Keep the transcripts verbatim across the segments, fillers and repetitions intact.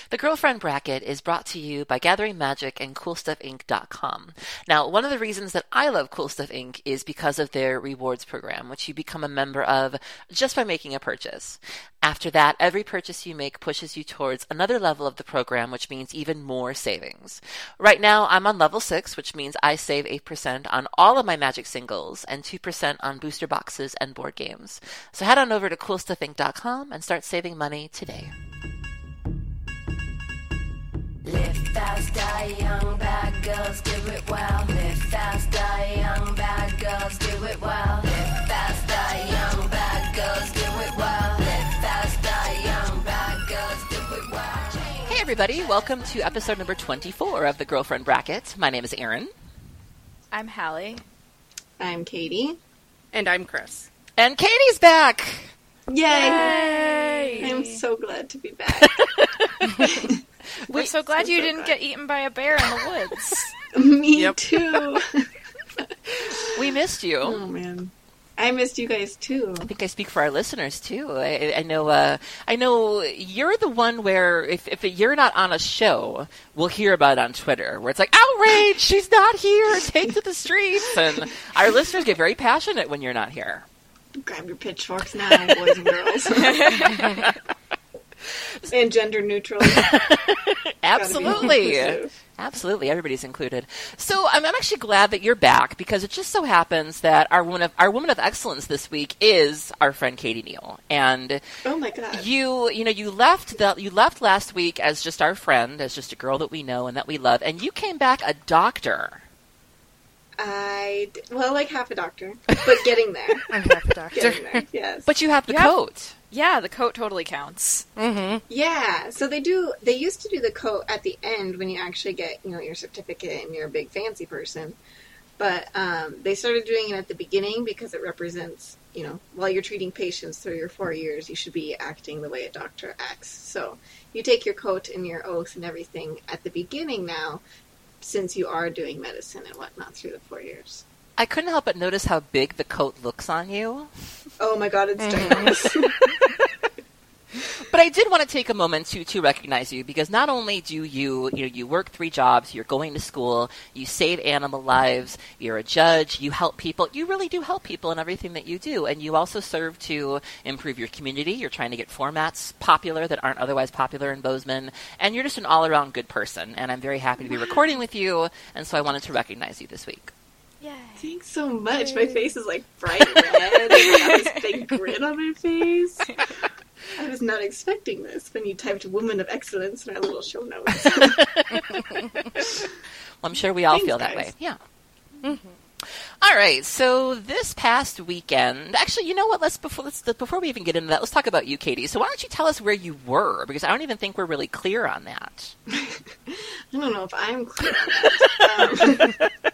The Girlfriend Bracket is brought to you by Gathering Magic and Cool Stuff Inc dot com. Now, one of the reasons that I love Cool Stuff Incorporated is because of their rewards program, which you become a member of just by making a purchase. After that, every purchase you make pushes you towards another level of the program, which means even more savings. Right now, I'm on level six, which means I save eight percent on all of my Magic singles and two percent on booster boxes and board games. So head on over to Cool Stuff Inc dot com and start saving money today. Live fast, die young, bad girls do it well. Live fast, die young, bad girls do it well. Live fast, die young, bad girls do it well. Live fast, die young, bad girls do it well. Hey everybody, welcome to episode number twenty-four of the Girlfriend Bracket. My name is Erin. I'm Hallie. I'm Katie. And I'm Chris. And Katie's back! Yay! Yay! I'm so glad to be back. We're Wait, so glad so, you so didn't glad. get eaten by a bear in the woods. Me Yep. too. We missed you. Oh man, I missed you guys too. I think I speak for our listeners too. I, I know. Uh, I know you're the one where if if you're not on a show, we'll hear about it on Twitter, where it's like outrage, she's not here, take to the streets, and our listeners get very passionate when you're not here. Grab your pitchforks now, boys and girls. And gender neutral. Absolutely. inclusive. Absolutely, everybody's included. So I'm, I'm actually glad that you're back because it just so happens that our woman of our woman of excellence this week is our friend Katie Neal, and Oh my god. you you know you left the you left last week as just our friend, as just a girl that we know and that we love, and you came back a doctor. I d- well, like half a doctor, but getting there. I'm half a doctor. Getting there. Yes. But you have the You have- coat. Yeah, the coat totally counts. Mm-hmm. Yeah, so they do. They used to do the coat at the end when you actually get, you know, your certificate and you're a big fancy person. But um, they started doing it at the beginning because it represents, you know, while you're treating patients through your four years, you should be acting the way a doctor acts. So you take your coat and your oath and everything at the beginning now, since you are doing medicine and whatnot through the four years. I couldn't help but notice how big the coat looks on you. Oh my god, it's ginormous. But I did want to take a moment to to recognize you because not only do you you know you work three jobs, you're going to school, you save animal lives, you're a judge, you help people. You really do help people in everything that you do, and you also serve to improve your community. You're trying to get formats popular that aren't otherwise popular in Bozeman, and you're just an all-around good person. And I'm very happy to be recording with you, and so I wanted to recognize you this week. Yay. Thanks so much. My face is like bright red. I got this big grin on my face. I was not expecting this when you typed "woman of excellence" in our little show notes. Well, I'm sure we all Thanks, feel that guys. way. Yeah. Mm-hmm. All right. So this past weekend, actually, you know what? Let's before let's before we even get into that, let's talk about you, Katie. So why don't you tell us where you were? Because I don't even think we're really clear on that. I don't know if I'm clear on that. Um,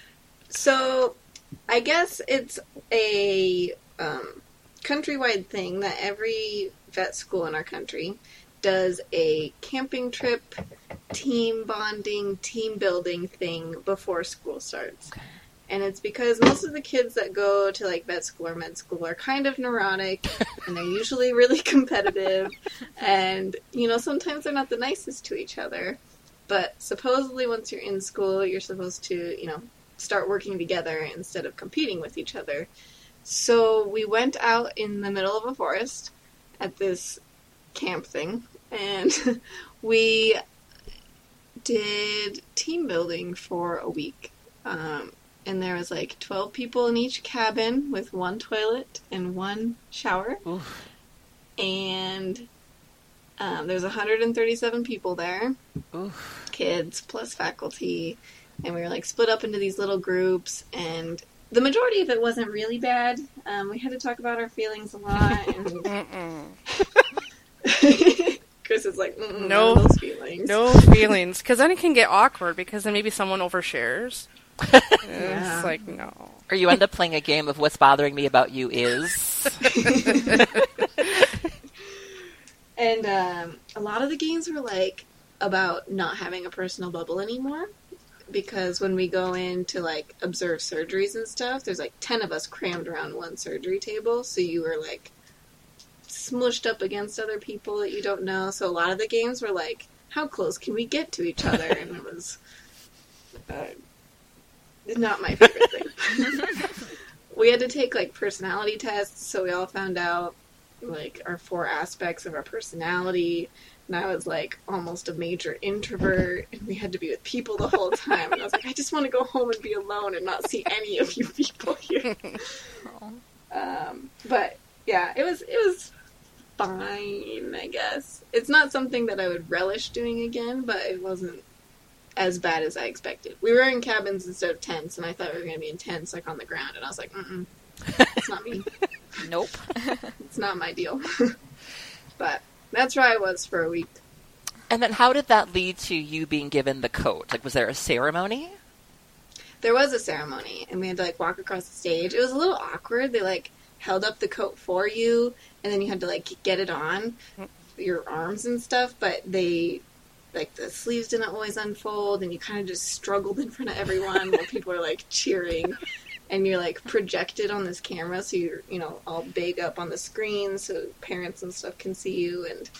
so, I guess it's a um, countrywide thing that every vet school in our country does a camping trip, team bonding, team building thing before school starts. Okay. And it's because most of the kids that go to like vet school or med school are kind of neurotic and they're usually really competitive and, you know, sometimes they're not the nicest to each other. But supposedly once you're in school, you're supposed to, you know, start working together instead of competing with each other. So we went out in the middle of a forest at this camp thing, and we did team building for a week. Um, and there was like twelve people in each cabin with one toilet and one shower. Oof. And um, there's one hundred thirty-seven people there, Oof. kids plus faculty. And we were like split up into these little groups, and the majority of it wasn't really bad. Um, we had to talk about our feelings a lot. And Chris is like, mm No. no those feelings. No feelings. Because then it can get awkward because then maybe someone overshares. Yeah. It's like, no. Or you end up playing a game of what's bothering me about you is. And um, a lot of the games were like about not having a personal bubble anymore. Because when we go in to, like, observe surgeries and stuff, there's, like, ten of us crammed around one surgery table, so you were, like, smushed up against other people that you don't know. So a lot of the games were like, how close can we get to each other? And it was uh, not my favorite thing. We had to take like personality tests, so we all found out like our four aspects of our personality. And I was like almost a major introvert, and we had to be with people the whole time. And I was like, I just want to go home and be alone and not see any of you people here. um, but yeah, it was it was fine, I guess. It's not something that I would relish doing again, but it wasn't as bad as I expected. We were in cabins instead of tents, and I thought we were going to be in tents, like on the ground. And I was like, mm-mm, it's not me. Nope. It's not my deal. But that's where I was for a week. And then how did that lead to you being given the coat? Like, was there a ceremony? There was a ceremony, and we had to, like, walk across the stage. It was a little awkward. They, like, held up the coat for you, and then you had to, like, get it on your arms and stuff, but they, like, the sleeves didn't always unfold, and you kind of just struggled in front of everyone while people were, like, cheering. And you're, like, projected on this camera, so you're, you know, all big up on the screen so parents and stuff can see you, and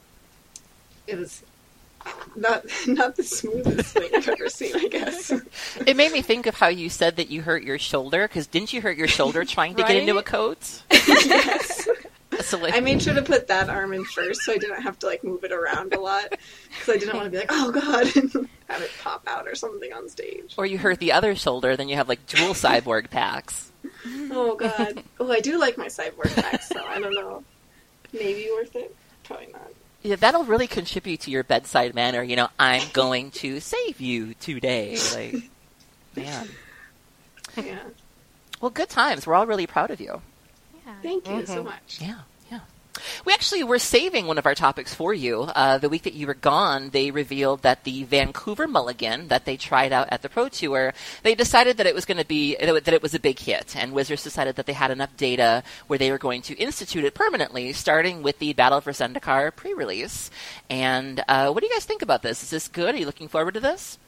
it was not not the smoothest thing I've ever seen, I guess. It made me think of how you said that you hurt your shoulder, because didn't you hurt your shoulder trying to Right? get into a coat? Yes. So, like, I made sure to put that arm in first so I didn't have to, like, move it around a lot, because I didn't want to be like, oh, God, and have it pop out or something on stage. or you hurt the other shoulder, then you have, like, dual cyborg packs. Oh, God. Oh, I do like my cyborg packs, so I don't know. Maybe worth it? Probably not. Yeah, that'll really contribute to your bedside manner. You know, I'm going to save you today. Like, man. Yeah. Well, good times. We're all really proud of you. Yeah. Thank you so Mhm. much. Yeah, yeah. We actually were saving one of our topics for you. Uh, the week that you were gone, they revealed that the Vancouver Mulligan that they tried out at the Pro Tour, they decided that it was going to be, that it was a big hit. And Wizards decided that they had enough data where they were going to institute it permanently, starting with the Battle for Zendikar pre-release. And uh, what do you guys think about this? Is this good? Are you looking forward to this?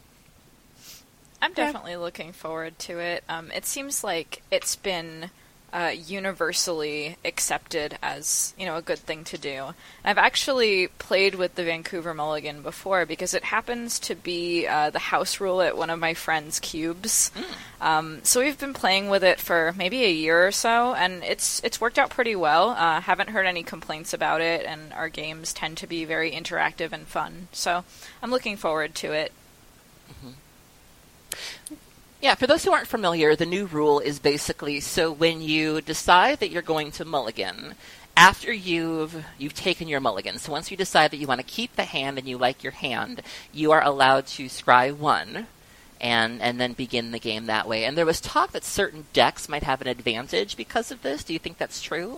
I'm definitely looking forward to it. Um, it seems like it's been uh, universally accepted as, you know, a good thing to do. And I've actually played with the Vancouver Mulligan before because it happens to be uh, the house rule at one of my friend's cubes. Mm. Um, so we've been playing with it for maybe a year or so, and it's it's worked out pretty well. Uh, haven't heard any complaints about it, and our games tend to be very interactive and fun. So I'm looking forward to it. Yeah, for those who aren't familiar, the new rule is basically, so when you decide that you're going to mulligan, after you've you've taken your mulligan, so once you decide that you want to keep the hand and you like your hand, you are allowed to scry one and and then begin the game that way. And there was talk that certain decks might have an advantage because of this. Do you think that's true?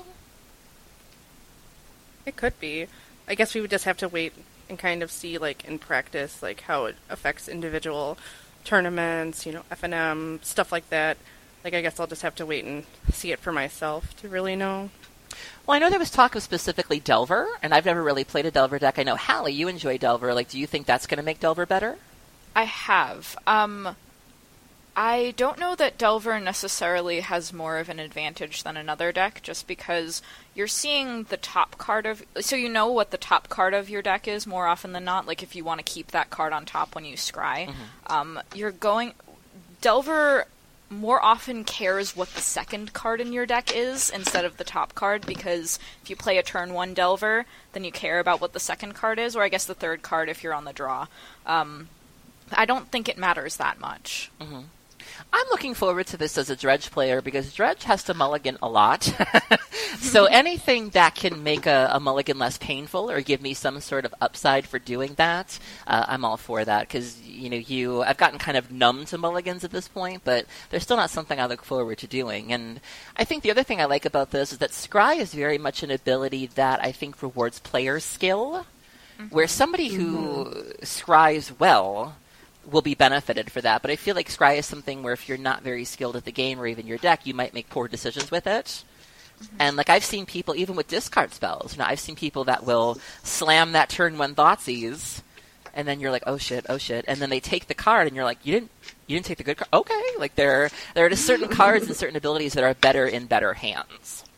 It could be. I guess we would just have to wait and kind of see, like, in practice, like, how it affects individual tournaments, you know, F N M, stuff like that. Like, I guess I'll just have to wait and see it for myself to really know. Well, I know there was talk of specifically Delver, and I've never really played a Delver deck. I know, Hallie, you enjoy Delver. Like, do you think that's going to make Delver better? I have. Um, I don't know that Delver necessarily has more of an advantage than another deck, just because you're seeing the top card of... So you know what the top card of your deck is more often than not, like if you want to keep that card on top when you scry. Mm-hmm. Um, you're going... Delver more often cares what the second card in your deck is instead of the top card, because if you play a turn one Delver, then you care about what the second card is, or I guess the third card if you're on the draw. Um, I don't think it matters that much. Mm-hmm. I'm looking forward to this as a Dredge player because Dredge has to mulligan a lot. So anything that can make a, a mulligan less painful or give me some sort of upside for doing that, uh, I'm all for that. Because, you know, you I've gotten kind of numb to mulligans at this point, but they're still not something I look forward to doing. And I think the other thing I like about this is that Scry is very much an ability that I think rewards player skill, mm-hmm. where somebody who mm-hmm. scries well will be benefited for that. But I feel like Scry is something where if you're not very skilled at the game or even your deck, you might make poor decisions with it. Mm-hmm. And like I've seen people, even with discard spells, you know, I've seen people that will slam that turn one Thoughtseize, and then you're like, oh shit, oh shit, and then they take the card, and you're like, you didn't, you didn't take the good card. Okay, like there, there are just certain cards and certain abilities that are better in better hands.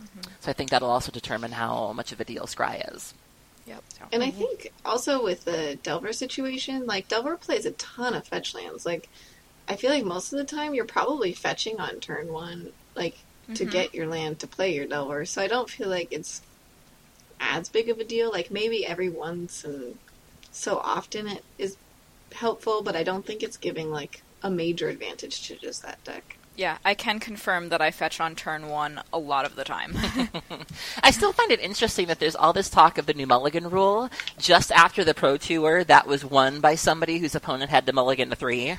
Mm-hmm. So I think that'll also determine how much of a deal Scry is. Yep. And I think also with the Delver situation, like Delver plays a ton of fetch lands. Like I feel like most of the time you're probably fetching on turn one, like to Mhm. get your land to play your Delver. So I don't feel like it's as big of a deal. Like maybe every once and so often it is helpful, but I don't think it's giving like a major advantage to just that deck. Yeah, I can confirm that I fetch on turn one a lot of the time. I still find it interesting that there's all this talk of the New Mulligan rule just after the Pro Tour that was won by somebody whose opponent had to mulligan to three.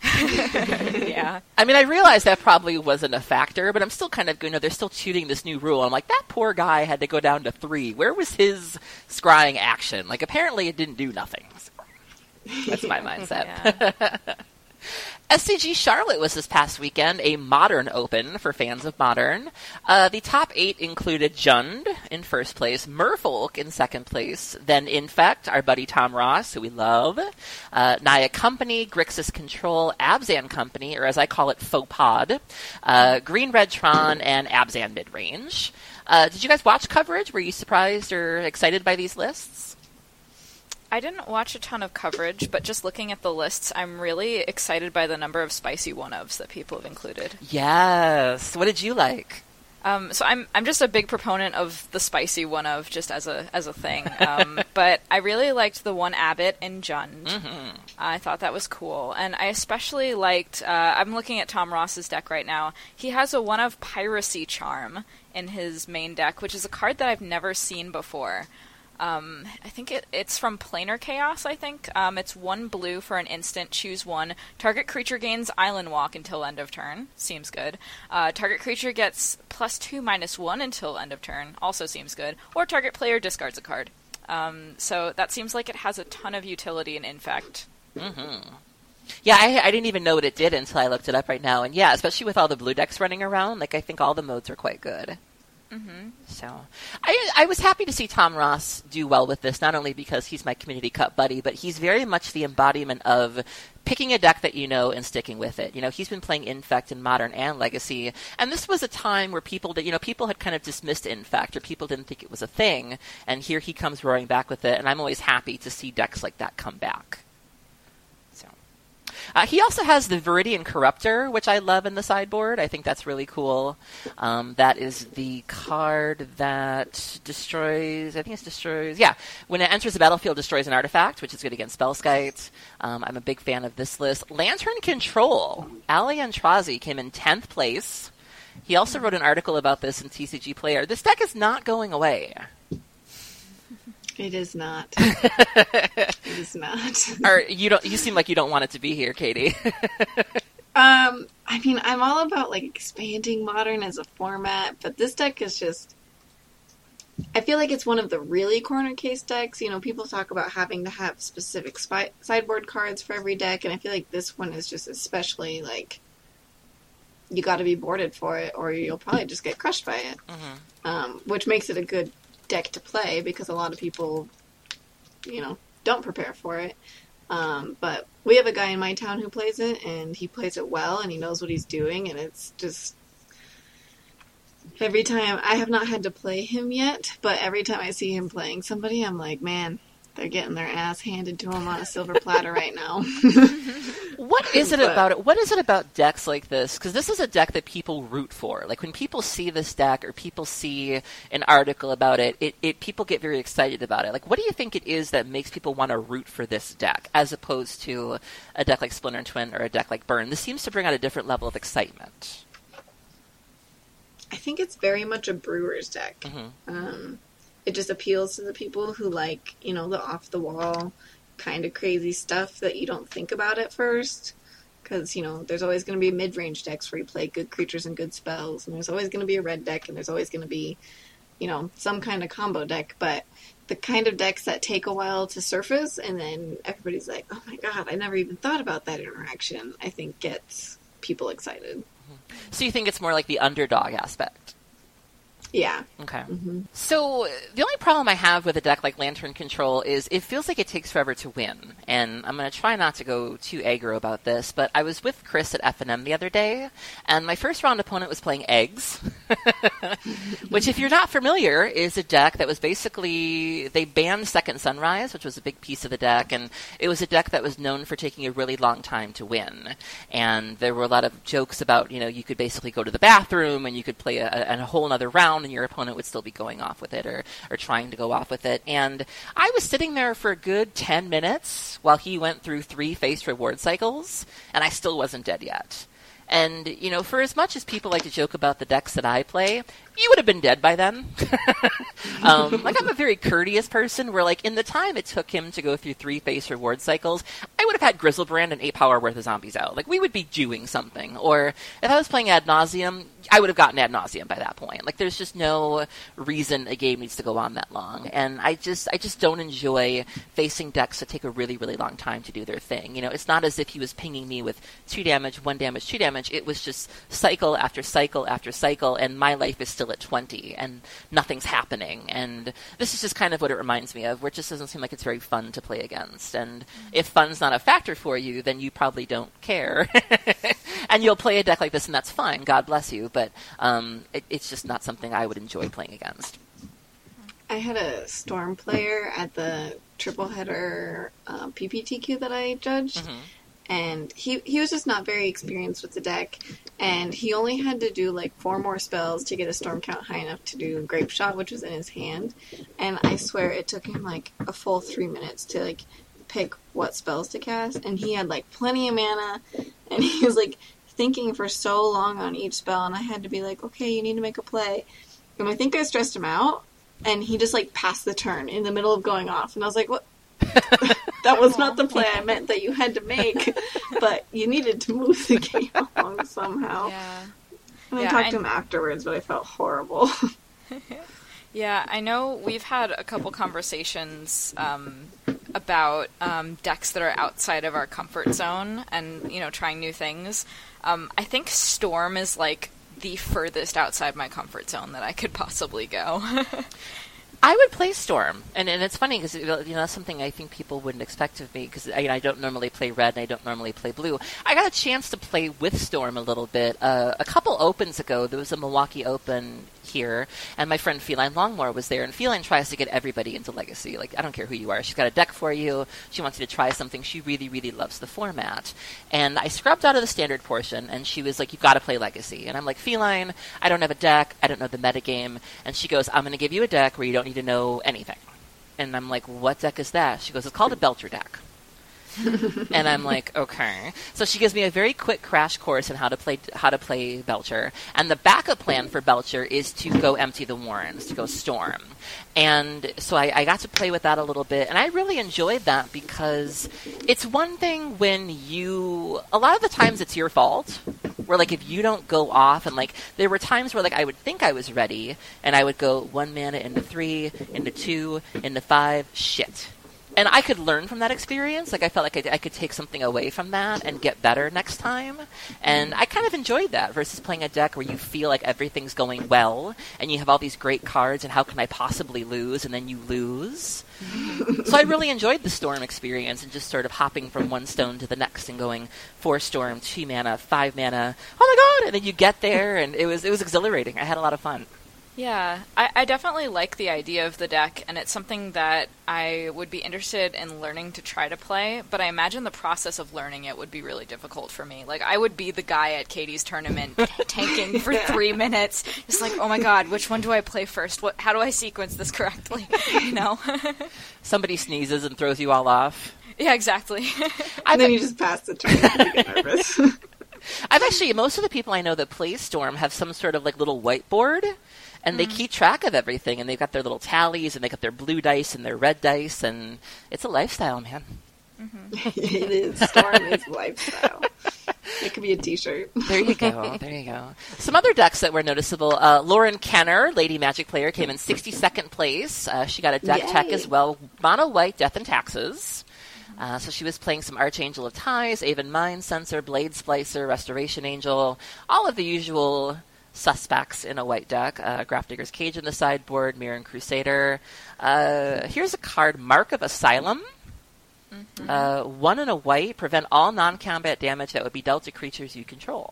Yeah. I mean, I realize that probably wasn't a factor, but I'm still kind of, you know, they're still shooting this new rule. I'm like, that poor guy had to go down to three. Where was his scrying action? Like, apparently it didn't do nothing. That's my mindset. Yeah. S C G Charlotte was this past weekend, a Modern Open for fans of Modern. Uh, the top eight included Jund in first place, Merfolk in second place, then Infect, our buddy Tom Ross, who we love, uh, Naya Company, Grixis Control, Abzan Company, or as I call it, Faux Pod, uh, Green Red Tron, and Abzan Midrange. Uh, did you guys watch coverage? Were you surprised or excited by these lists? I didn't watch a ton of coverage, but just looking at the lists, I'm really excited by the number of spicy one-ofs that people have included. Yes. What did you like? Um, so I'm I'm just a big proponent of the spicy one-of just as a as a thing. Um, but I really liked the one Abbott in Jund. Mm-hmm. I thought that was cool, and I especially liked. Uh, I'm looking at Tom Ross's deck right now. He has a one of Piracy Charm in his main deck, which is a card that I've never seen before. Um, I think it, it's from Planar Chaos, I think. Um, it's one blue for an instant, choose one. Target creature gains Island Walk until end of turn. Seems good. Uh, target creature gets plus two, minus one until end of turn. Also seems good. Or target player discards a card. Um, so that seems like it has a ton of utility in Infect. Mm-hmm. Yeah, I, I didn't even know what it did until I looked it up right now. And yeah, especially with all the blue decks running around, like I think all the modes are quite good. Mm-hmm. So, I I was happy to see Tom Ross do well with this, not only because he's my Community Cup buddy, but he's very much the embodiment of picking a deck that you know and sticking with it. You know, he's been playing Infect in Modern and Legacy, and this was a time where people, did, you know, people had kind of dismissed Infect, or people didn't think it was a thing, and here he comes roaring back with it, and I'm always happy to see decks like that come back. Uh, he also has the Viridian Corruptor, which I love in the sideboard. I think that's really cool. Um, that is the card that destroys, I think it destroys, yeah. When it enters the battlefield, destroys an artifact, which is good against Spellskite. Um, I'm a big fan of this list. Lantern Control. Ali Antrazi came in tenth place. He also wrote an article about this in T C G Player. This deck is not going away. It is not. It is not. Or you don't? You seem like you don't want it to be here, Katie. um, I mean, I'm all about like expanding Modern as a format, but this deck is just. I feel like it's one of the really corner case decks. You know, people talk about having to have specific spy- sideboard cards for every deck, and I feel like this one is just especially like. You got to be boarded for it, or you'll probably just get crushed by it. Mm-hmm. Um, which makes it a good deck to play because a lot of people, you know, don't prepare for it. Um, but we have a guy in my town who plays it, and he plays it well, and he knows what he's doing, and it's just every time I have not had to play him yet, but every time I see him playing somebody, I'm like, man, they're getting their ass handed to them on a silver platter right now. What is it But- about it? What is it about decks like this? Because this is a deck that people root for. Like when people see this deck or people see an article about it, it, it people get very excited about it. Like, what do you think it is that makes people want to root for this deck as opposed to a deck like Splinter Twin or a deck like Burn? This seems to bring out a different level of excitement. I think it's very much a brewer's deck. Mm-hmm. Um, it just appeals to the people who like, you know, the off-the-wall kind of crazy stuff that you don't think about at first. Because, you know, there's always going to be mid-range decks where you play good creatures and good spells. And there's always going to be a red deck. And there's always going to be, you know, some kind of combo deck. But the kind of decks that take a while to surface and then everybody's like, oh my god, I never even thought about that interaction, I think gets people excited. So you think it's more like the underdog aspect? Yeah. Okay. Mm-hmm. So the only problem I have with a deck like Lantern Control is it feels like it takes forever to win. And I'm going to try not to go too aggro about this, but I was with Chris at F N M the other day, and my first round opponent was playing Eggs. Which, if you're not familiar, is a deck that was basically, they banned Second Sunrise, which was a big piece of the deck, and it was a deck that was known for taking a really long time to win. And there were a lot of jokes about, you know, you could basically go to the bathroom and you could play a, a whole other round and your opponent would still be going off with it or, or trying to go off with it. And I was sitting there for a good ten minutes while he went through three face reward cycles, and I still wasn't dead yet. And, you know, for as much as people like to joke about the decks that I play, you would have been dead by then. um, like, I'm a very courteous person where, like, in the time it took him to go through three face reward cycles, I would have had Grizzlebrand and eight power worth of zombies out. Like, we would be doing something. Or if I was playing Ad Nauseam, I would have gotten Ad Nauseam by that point. Like, there's just no reason a game needs to go on that long. And I just I just don't enjoy facing decks that take a really, really long time to do their thing. You know, it's not as if he was pinging me with two damage, one damage, two damage. It was just cycle after cycle after cycle, and my life is still at twenty, and nothing's happening. And this is just kind of what it reminds me of, where it just doesn't seem like it's very fun to play against. And if fun's not a factor for you, then you probably don't care. And you'll play a deck like this, and that's fine. God bless you. But um, it, it's just not something I would enjoy playing against. I had a Storm player at the triple header uh, P P T Q that I judged. Mm-hmm. And he he was just not very experienced with the deck, and he only had to do like four more spells to get a storm count high enough to do Grape Shot, which was in his hand. And I swear it took him like a full three minutes to like pick what spells to cast, and he had like plenty of mana, and he was like thinking for so long on each spell, and I had to be like, okay, you need to make a play. And I think I stressed him out, and he just like passed the turn in the middle of going off, and I was like, what? That was not the play I meant that you had to make, but you needed to move the game along somehow. Yeah. And I yeah, talked I... to him afterwards, but I felt horrible. Yeah, I know we've had a couple conversations um, about um, decks that are outside of our comfort zone and, you know, trying new things. Um, I think Storm is, like, the furthest outside my comfort zone that I could possibly go. I would play Storm, and and it's funny because, you know, that's something I think people wouldn't expect of me, because I, I don't normally play red and I don't normally play blue. I got a chance to play with Storm a little bit. Uh, a couple opens ago, there was a Milwaukee Open here, and my friend Feline Longmore was there, and Feline tries to get everybody into Legacy. Like, I don't care who you are. She's got a deck for you. She wants you to try something. She really, really loves the format. And I scrubbed out of the standard portion, and she was like, you've got to play Legacy. And I'm like, Feline, I don't have a deck. I don't know the metagame. And she goes, I'm going to give you a deck where you don't need to know anything. And I'm like, what deck is that? She goes, it's called a Belcher deck. And I'm like, okay. So she gives me a very quick crash course on how to play how to play Belcher. And the backup plan for Belcher is to go empty the Warrens, to go Storm. And so I, I got to play with that a little bit, and I really enjoyed that because it's one thing when you... A lot of the times it's your fault, where, like, if you don't go off, and, like, there were times where, like, I would think I was ready, and I would go one mana into three, into two, into five, shit. And I could learn from that experience. Like, I felt like I, I could take something away from that and get better next time. And I kind of enjoyed that versus playing a deck where you feel like everything's going well and you have all these great cards and how can I possibly lose, and then you lose. So I really enjoyed the Storm experience and just sort of hopping from one stone to the next and going four Storm, two mana, five mana. Oh my god! And then you get there, and it was it was exhilarating. I had a lot of fun. Yeah, I, I definitely like the idea of the deck, and it's something that I would be interested in learning to try to play, but I imagine the process of learning it would be really difficult for me. Like, I would be the guy at Katie's tournament t- tanking for three minutes, just like, oh my god, which one do I play first? What? How do I sequence this correctly? You know? Somebody sneezes and throws you all off. Yeah, exactly. And then you just pass the turn and you get nervous. I've actually, most of the people I know that play Storm have some sort of, like, little whiteboard, and they mm. keep track of everything, and they've got their little tallies, and they got their blue dice and their red dice, and it's a lifestyle, man. Mm-hmm. It is. Storm is lifestyle. It could be a t-shirt. There you go. There you go. Some other decks that were noticeable. Uh, Lauren Kenner, Lady Magic player, came in sixty-second place. Uh, she got a deck Yay. tech as well. Mono white, Death and Taxes. Uh, so she was playing some Archangel of Ties, Aven Mind Sensor, Blade Splicer, Restoration Angel, all of the usual suspects in a white deck. Uh, Grafdigger's Cage in the sideboard, Mirren Crusader. Uh, here's a card, Mark of Asylum. Mm-hmm. Uh, one and a white, prevent all non-combat damage that would be dealt to creatures you control.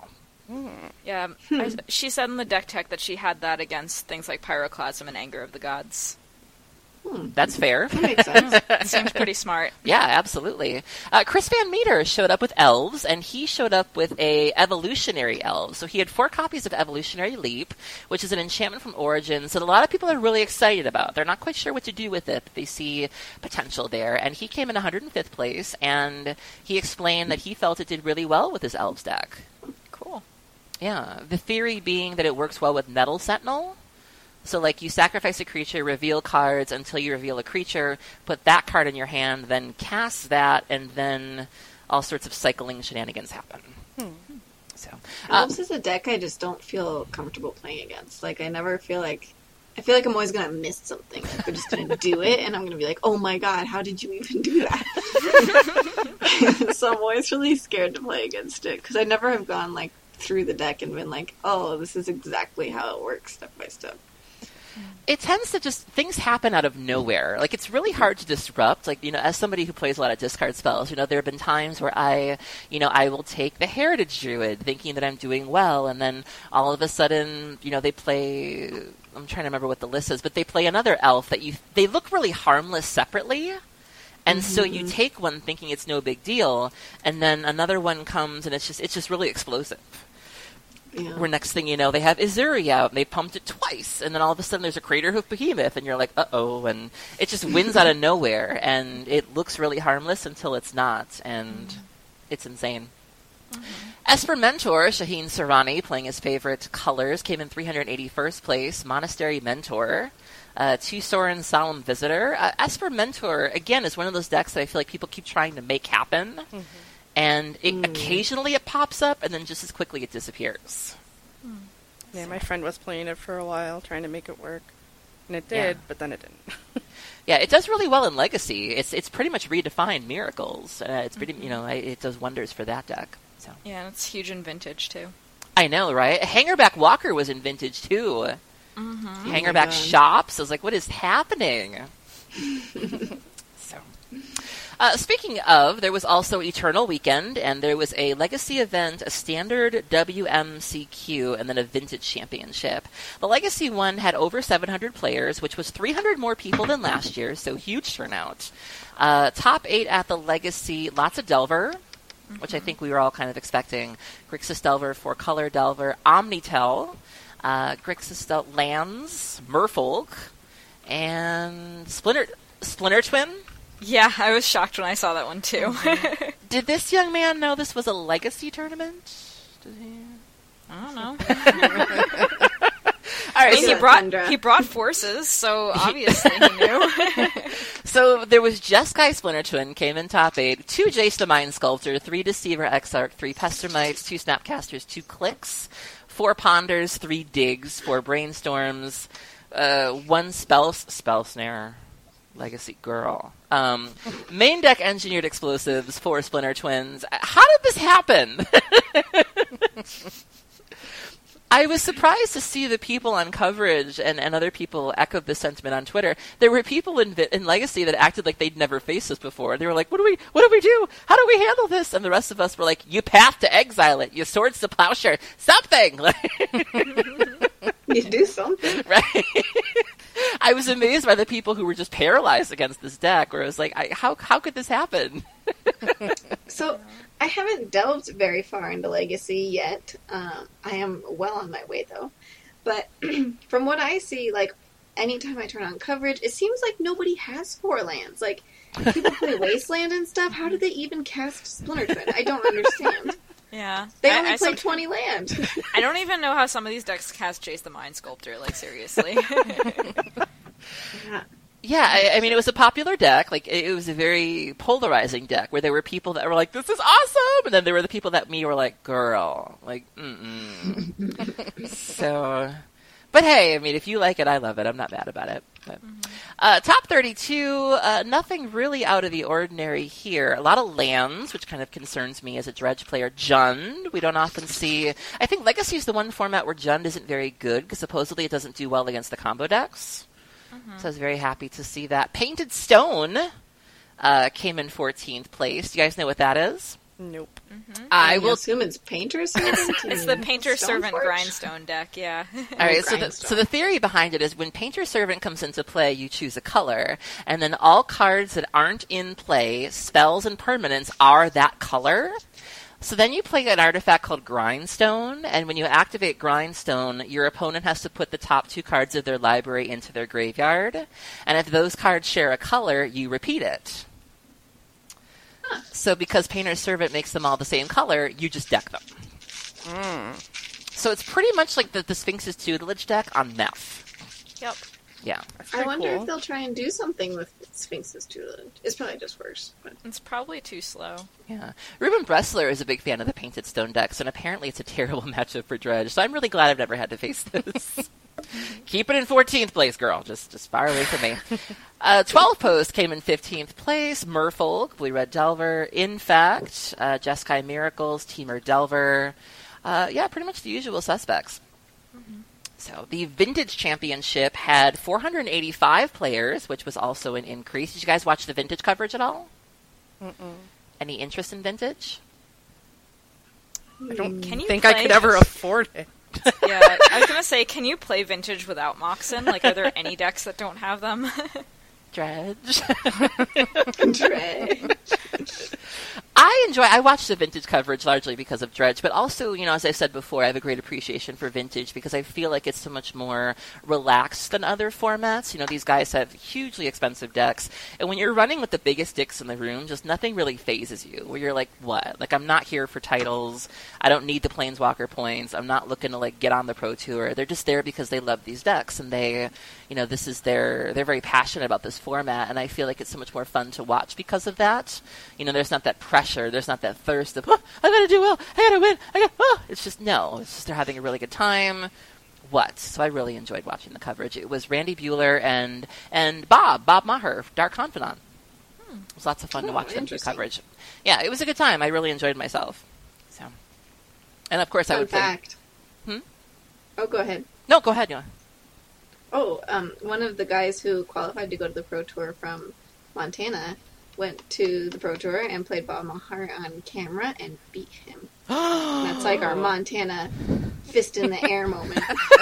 Yeah, I, she said in the deck tech that she had that against things like Pyroclasm and Anger of the Gods. Hmm. That's fair. That makes sense. It seemed pretty smart. Yeah, absolutely. Uh, Chris Van Meter showed up with elves, and he showed up with a evolutionary elf. So he had four copies of Evolutionary Leap, which is an enchantment from Origins that a lot of people are really excited about. They're not quite sure what to do with it, but they see potential there. And he came in one hundred fifth place, and he explained that he felt it did really well with his elves deck. Cool. Yeah, the theory being that it works well with Metal Sentinel. So, like, you sacrifice a creature, reveal cards until you reveal a creature, put that card in your hand, then cast that, and then all sorts of cycling shenanigans happen. Hmm. So, uh, Elves is a deck I just don't feel comfortable playing against. Like, I never feel like... I feel like I'm always going to miss something. Like, they're just going to do it, and I'm going to be like, oh my god, how did you even do that? So I'm always really scared to play against it, because I never have gone, like, through the deck and been like, oh, this is exactly how it works step by step. It tends to just, things happen out of nowhere. Like, it's really hard to disrupt. Like, you know, as somebody who plays a lot of discard spells, you know, there have been times where I, you know, I will take the Heritage Druid thinking that I'm doing well, and then all of a sudden, you know, they play, I'm trying to remember what the list is, but they play another elf that you, they look really harmless separately. And mm-hmm. so you take one thinking it's no big deal, and then another one comes and it's just, it's just really explosive. Yeah. Where next thing you know, they have Izuri out, and they pumped it twice, and then all of a sudden there's a Craterhoof Behemoth, and you're like, uh-oh, and it just wins out of nowhere, and it looks really harmless until it's not, and mm-hmm. it's insane. Mm-hmm. Esper Mentor, Shaheen Sarani, playing his favorite colors, came in three hundred eighty-first place. Monastery Mentor, uh, Two Sorin Solemn Visitor. Uh, Esper Mentor, again, is one of those decks that I feel like people keep trying to make happen. Mm-hmm. And it, mm. occasionally it pops up, and then just as quickly it disappears. Mm. Yeah, so. My friend was playing it for a while, trying to make it work. And it did, yeah. but then it didn't. Yeah, it does really well in Legacy. It's it's pretty much redefined Miracles. Uh, it's pretty, mm-hmm. you know, it does wonders for that deck. So. Yeah, and it's huge in Vintage, too. I know, right? Hangerback Walker was in Vintage, too. Mm-hmm. Hangerback oh Shops. I was like, what is happening? So... Uh, speaking of, there was also Eternal Weekend, and there was a Legacy event, a standard W M C Q, and then a Vintage Championship. The Legacy one had over seven hundred players, which was three hundred more people than last year, so huge turnout. Uh, top eight at the Legacy, lots of Delver, mm-hmm. which I think we were all kind of expecting. Grixis Delver, Four Color Delver, Omnitel, uh, Grixis Del- Lands, Merfolk, and Splinter Splinter Twin. Yeah, I was shocked when I saw that one, too. Mm-hmm. Did this young man know this was a Legacy tournament? Did he? I don't know. All right, I mean, so he brought he brought forces, so obviously he knew. So there was Jeskai Splinter Twin, came in top eight, two Jace the Mind Sculptor, three Deceiver Exarch, three Pestermites, two Snapcasters, two Clicks, four Ponders, three Digs, four Brainstorms, uh, one Spell Spell Snare. Legacy girl. Um, main deck engineered explosives, four Splinter Twins. How did this happen? I was surprised to see the people on coverage and, and other people echoed this sentiment on Twitter. There were people in in Legacy that acted like they'd never faced this before. They were like, "What do we? What do we do? How do we handle this?" And the rest of us were like, "You path to exile it. You swords to plowshare. Something." You do something, right? I was amazed by the people who were just paralyzed against this deck, where I was like, I, how how could this happen? So, I haven't delved very far into Legacy yet. Um, I am well on my way, though. But from what I see, like, anytime I turn on coverage, it seems like nobody has four lands. Like, people play Wasteland and stuff. How do they even cast Splinter Twin? I don't understand. Yeah. They only I, I play some, twenty land. I don't even know how some of these decks cast Jace the Mind Sculptor, like, seriously. Yeah. Yeah, I, I mean, it was a popular deck. Like, it, it was a very polarizing deck, where there were people that were like, this is awesome! And then there were the people that me were like, girl. Like, mm-mm. So... But hey, I mean, if you like it, I love it. I'm not mad about it. But, mm-hmm. uh, top thirty-two, uh, nothing really out of the ordinary here. A lot of lands, which kind of concerns me as a Dredge player. Jund, we don't often see. I think Legacy is the one format where Jund isn't very good, because supposedly it doesn't do well against the combo decks. Mm-hmm. So I was very happy to see that. Painted Stone uh, came in fourteenth place. Do you guys know what that is? Nope. I I will. assume it's Painter Servant. It's the Painter Servant Stoneforge? Grindstone deck, yeah. All right, so the, Grindstone. so the theory behind it is when Painter Servant comes into play, you choose a color, and then all cards that aren't in play, spells and permanents, are that color. So then you play an artifact called Grindstone, and when you activate Grindstone, your opponent has to put the top two cards of their library into their graveyard, and if those cards share a color, you repeat it. So because Painter's Servant makes them all the same color, you just deck them. Mm. So it's pretty much like the, the Sphinx's Tutelage deck on meth. Yep. Yeah. That's I pretty wonder cool. if they'll try and do something with Sphinx's Tutelage. It's probably just worse. But It's probably too slow. Yeah. Ruben Bressler is a big fan of the Painted Stone decks, and apparently it's a terrible matchup for Dredge, so I'm really glad I've never had to face this. Keep it in fourteenth place, girl. Just just far away from me. Uh, twelve Post came in fifteenth place. Merfolk, Blue Red Delver. In fact, uh, Jeskai Miracles, Teamer Delver. Uh, yeah, pretty much the usual suspects. So the Vintage Championship had four hundred eighty-five players, which was also an increase. Did you guys watch the Vintage coverage at all? Mm-mm. Any interest in Vintage? I don't Can you think I play- could ever afford it. Yeah, I was gonna say, can you play Vintage without Moxen? Like, are there any decks that don't have them? Dredge. Dredge. I enjoy, I watch the Vintage coverage largely because of Dredge, but also, you know, as I said before, I have a great appreciation for Vintage because I feel like it's so much more relaxed than other formats. You know, these guys have hugely expensive decks, and when you're running with the biggest dicks in the room, just nothing really phases you, where you're like, what? Like, I'm not here for titles, I don't need the Planeswalker points, I'm not looking to, like, get on the Pro Tour. They're just there because they love these decks, and they, you know, this is their, they're very passionate about this format, and I feel like it's so much more fun to watch because of that. You know, there's not that pressure, there's not that thirst of, oh, I gotta do well, I gotta win, I gotta, oh. It's just, no, it's just they're having a really good time. What? So I really enjoyed watching the coverage. It was Randy Bueller and and Bob, Bob Maher, Dark Confidant. Hmm. It was lots of fun to Oh, watch them do interesting. coverage. Yeah, it was a good time. I really enjoyed myself. So, and of course I Fun would play. fact. Hmm? Oh, go ahead. No, go ahead, yeah. Oh, um, one of the guys who qualified to go to the Pro Tour from Montana went to the Pro Tour and played Bob Maher on camera and beat him. That's like our Montana fist in the air moment.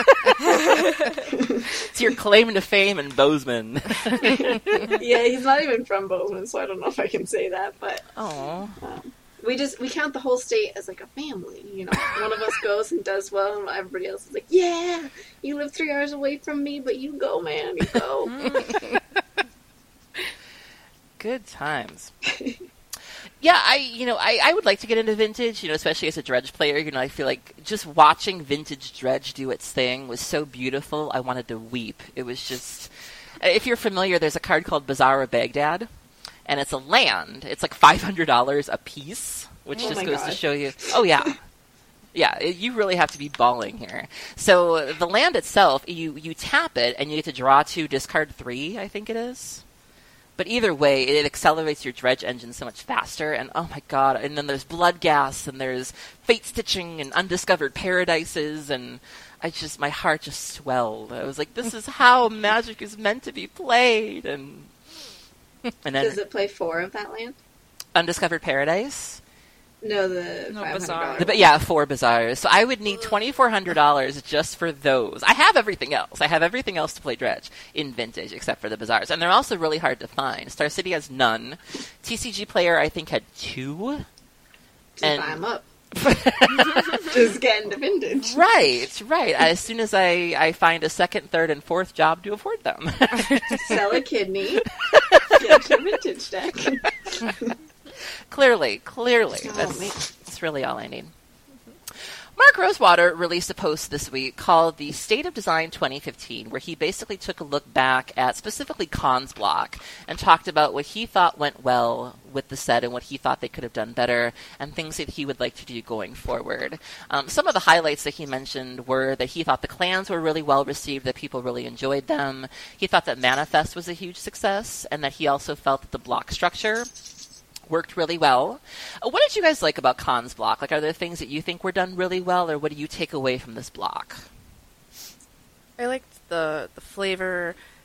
It's your claim to fame in Bozeman. Yeah, he's not even from Bozeman, so I don't know if I can say that, but Oh, um, we just we count the whole state as like a family, you know. One of us goes and does well, and everybody else is like, "Yeah, you live three hours away from me, but you go, man, you go." good times. Yeah, I you know I, I would like to get into Vintage, you know, especially as a Dredge player. You know, I feel like just watching Vintage Dredge do its thing was so beautiful. I wanted to weep. It was just, if you're familiar, there's a card called Bazaar of Baghdad, and it's a land. It's like five hundred dollars a piece, which Oh just my goes to God. show you. Oh yeah. Yeah, it, you really have to be balling here. So the land itself, you, you tap it, and you get to draw two, discard three, I think it is. But either way, it accelerates your Dredge engine so much faster, and oh my god, and then there's Blood Gas, and there's Fate Stitching, and Undiscovered Paradises, and I just, my heart just swelled. I was like, this is how Magic is meant to be played, and and then Does it play four of that land? Undiscovered Paradise? No, the No, five hundred Bazaar. dollars. The, but yeah, four Bazaars. So I would need twenty-four hundred dollars just for those. I have everything else. I have everything else to play Dredge in Vintage except for the Bazaars. And they're also really hard to find. Star City has none. T C G Player, I think, had two. Just and- buy 'em up. Just get into Vintage. Right, right. As soon as I, I find a second, third, and fourth job to afford them. Sell a kidney. Get your Vintage deck. Clearly, clearly. Oh, That's, man. that's really all I need. Mark Rosewater released a post this week called The State of Design twenty fifteen, where he basically took a look back at specifically Cons Block and talked about what he thought went well with the set and what he thought they could have done better and things that he would like to do going forward. Um, some of the highlights that he mentioned were that he thought the clans were really well received, that people really enjoyed them. He thought that Manifest was a huge success, and that he also felt that the block structure worked really well. Uh, what did you guys like about Cons Block? Like, are there things that you think were done really well, or what do you take away from this block? I liked the the flavor.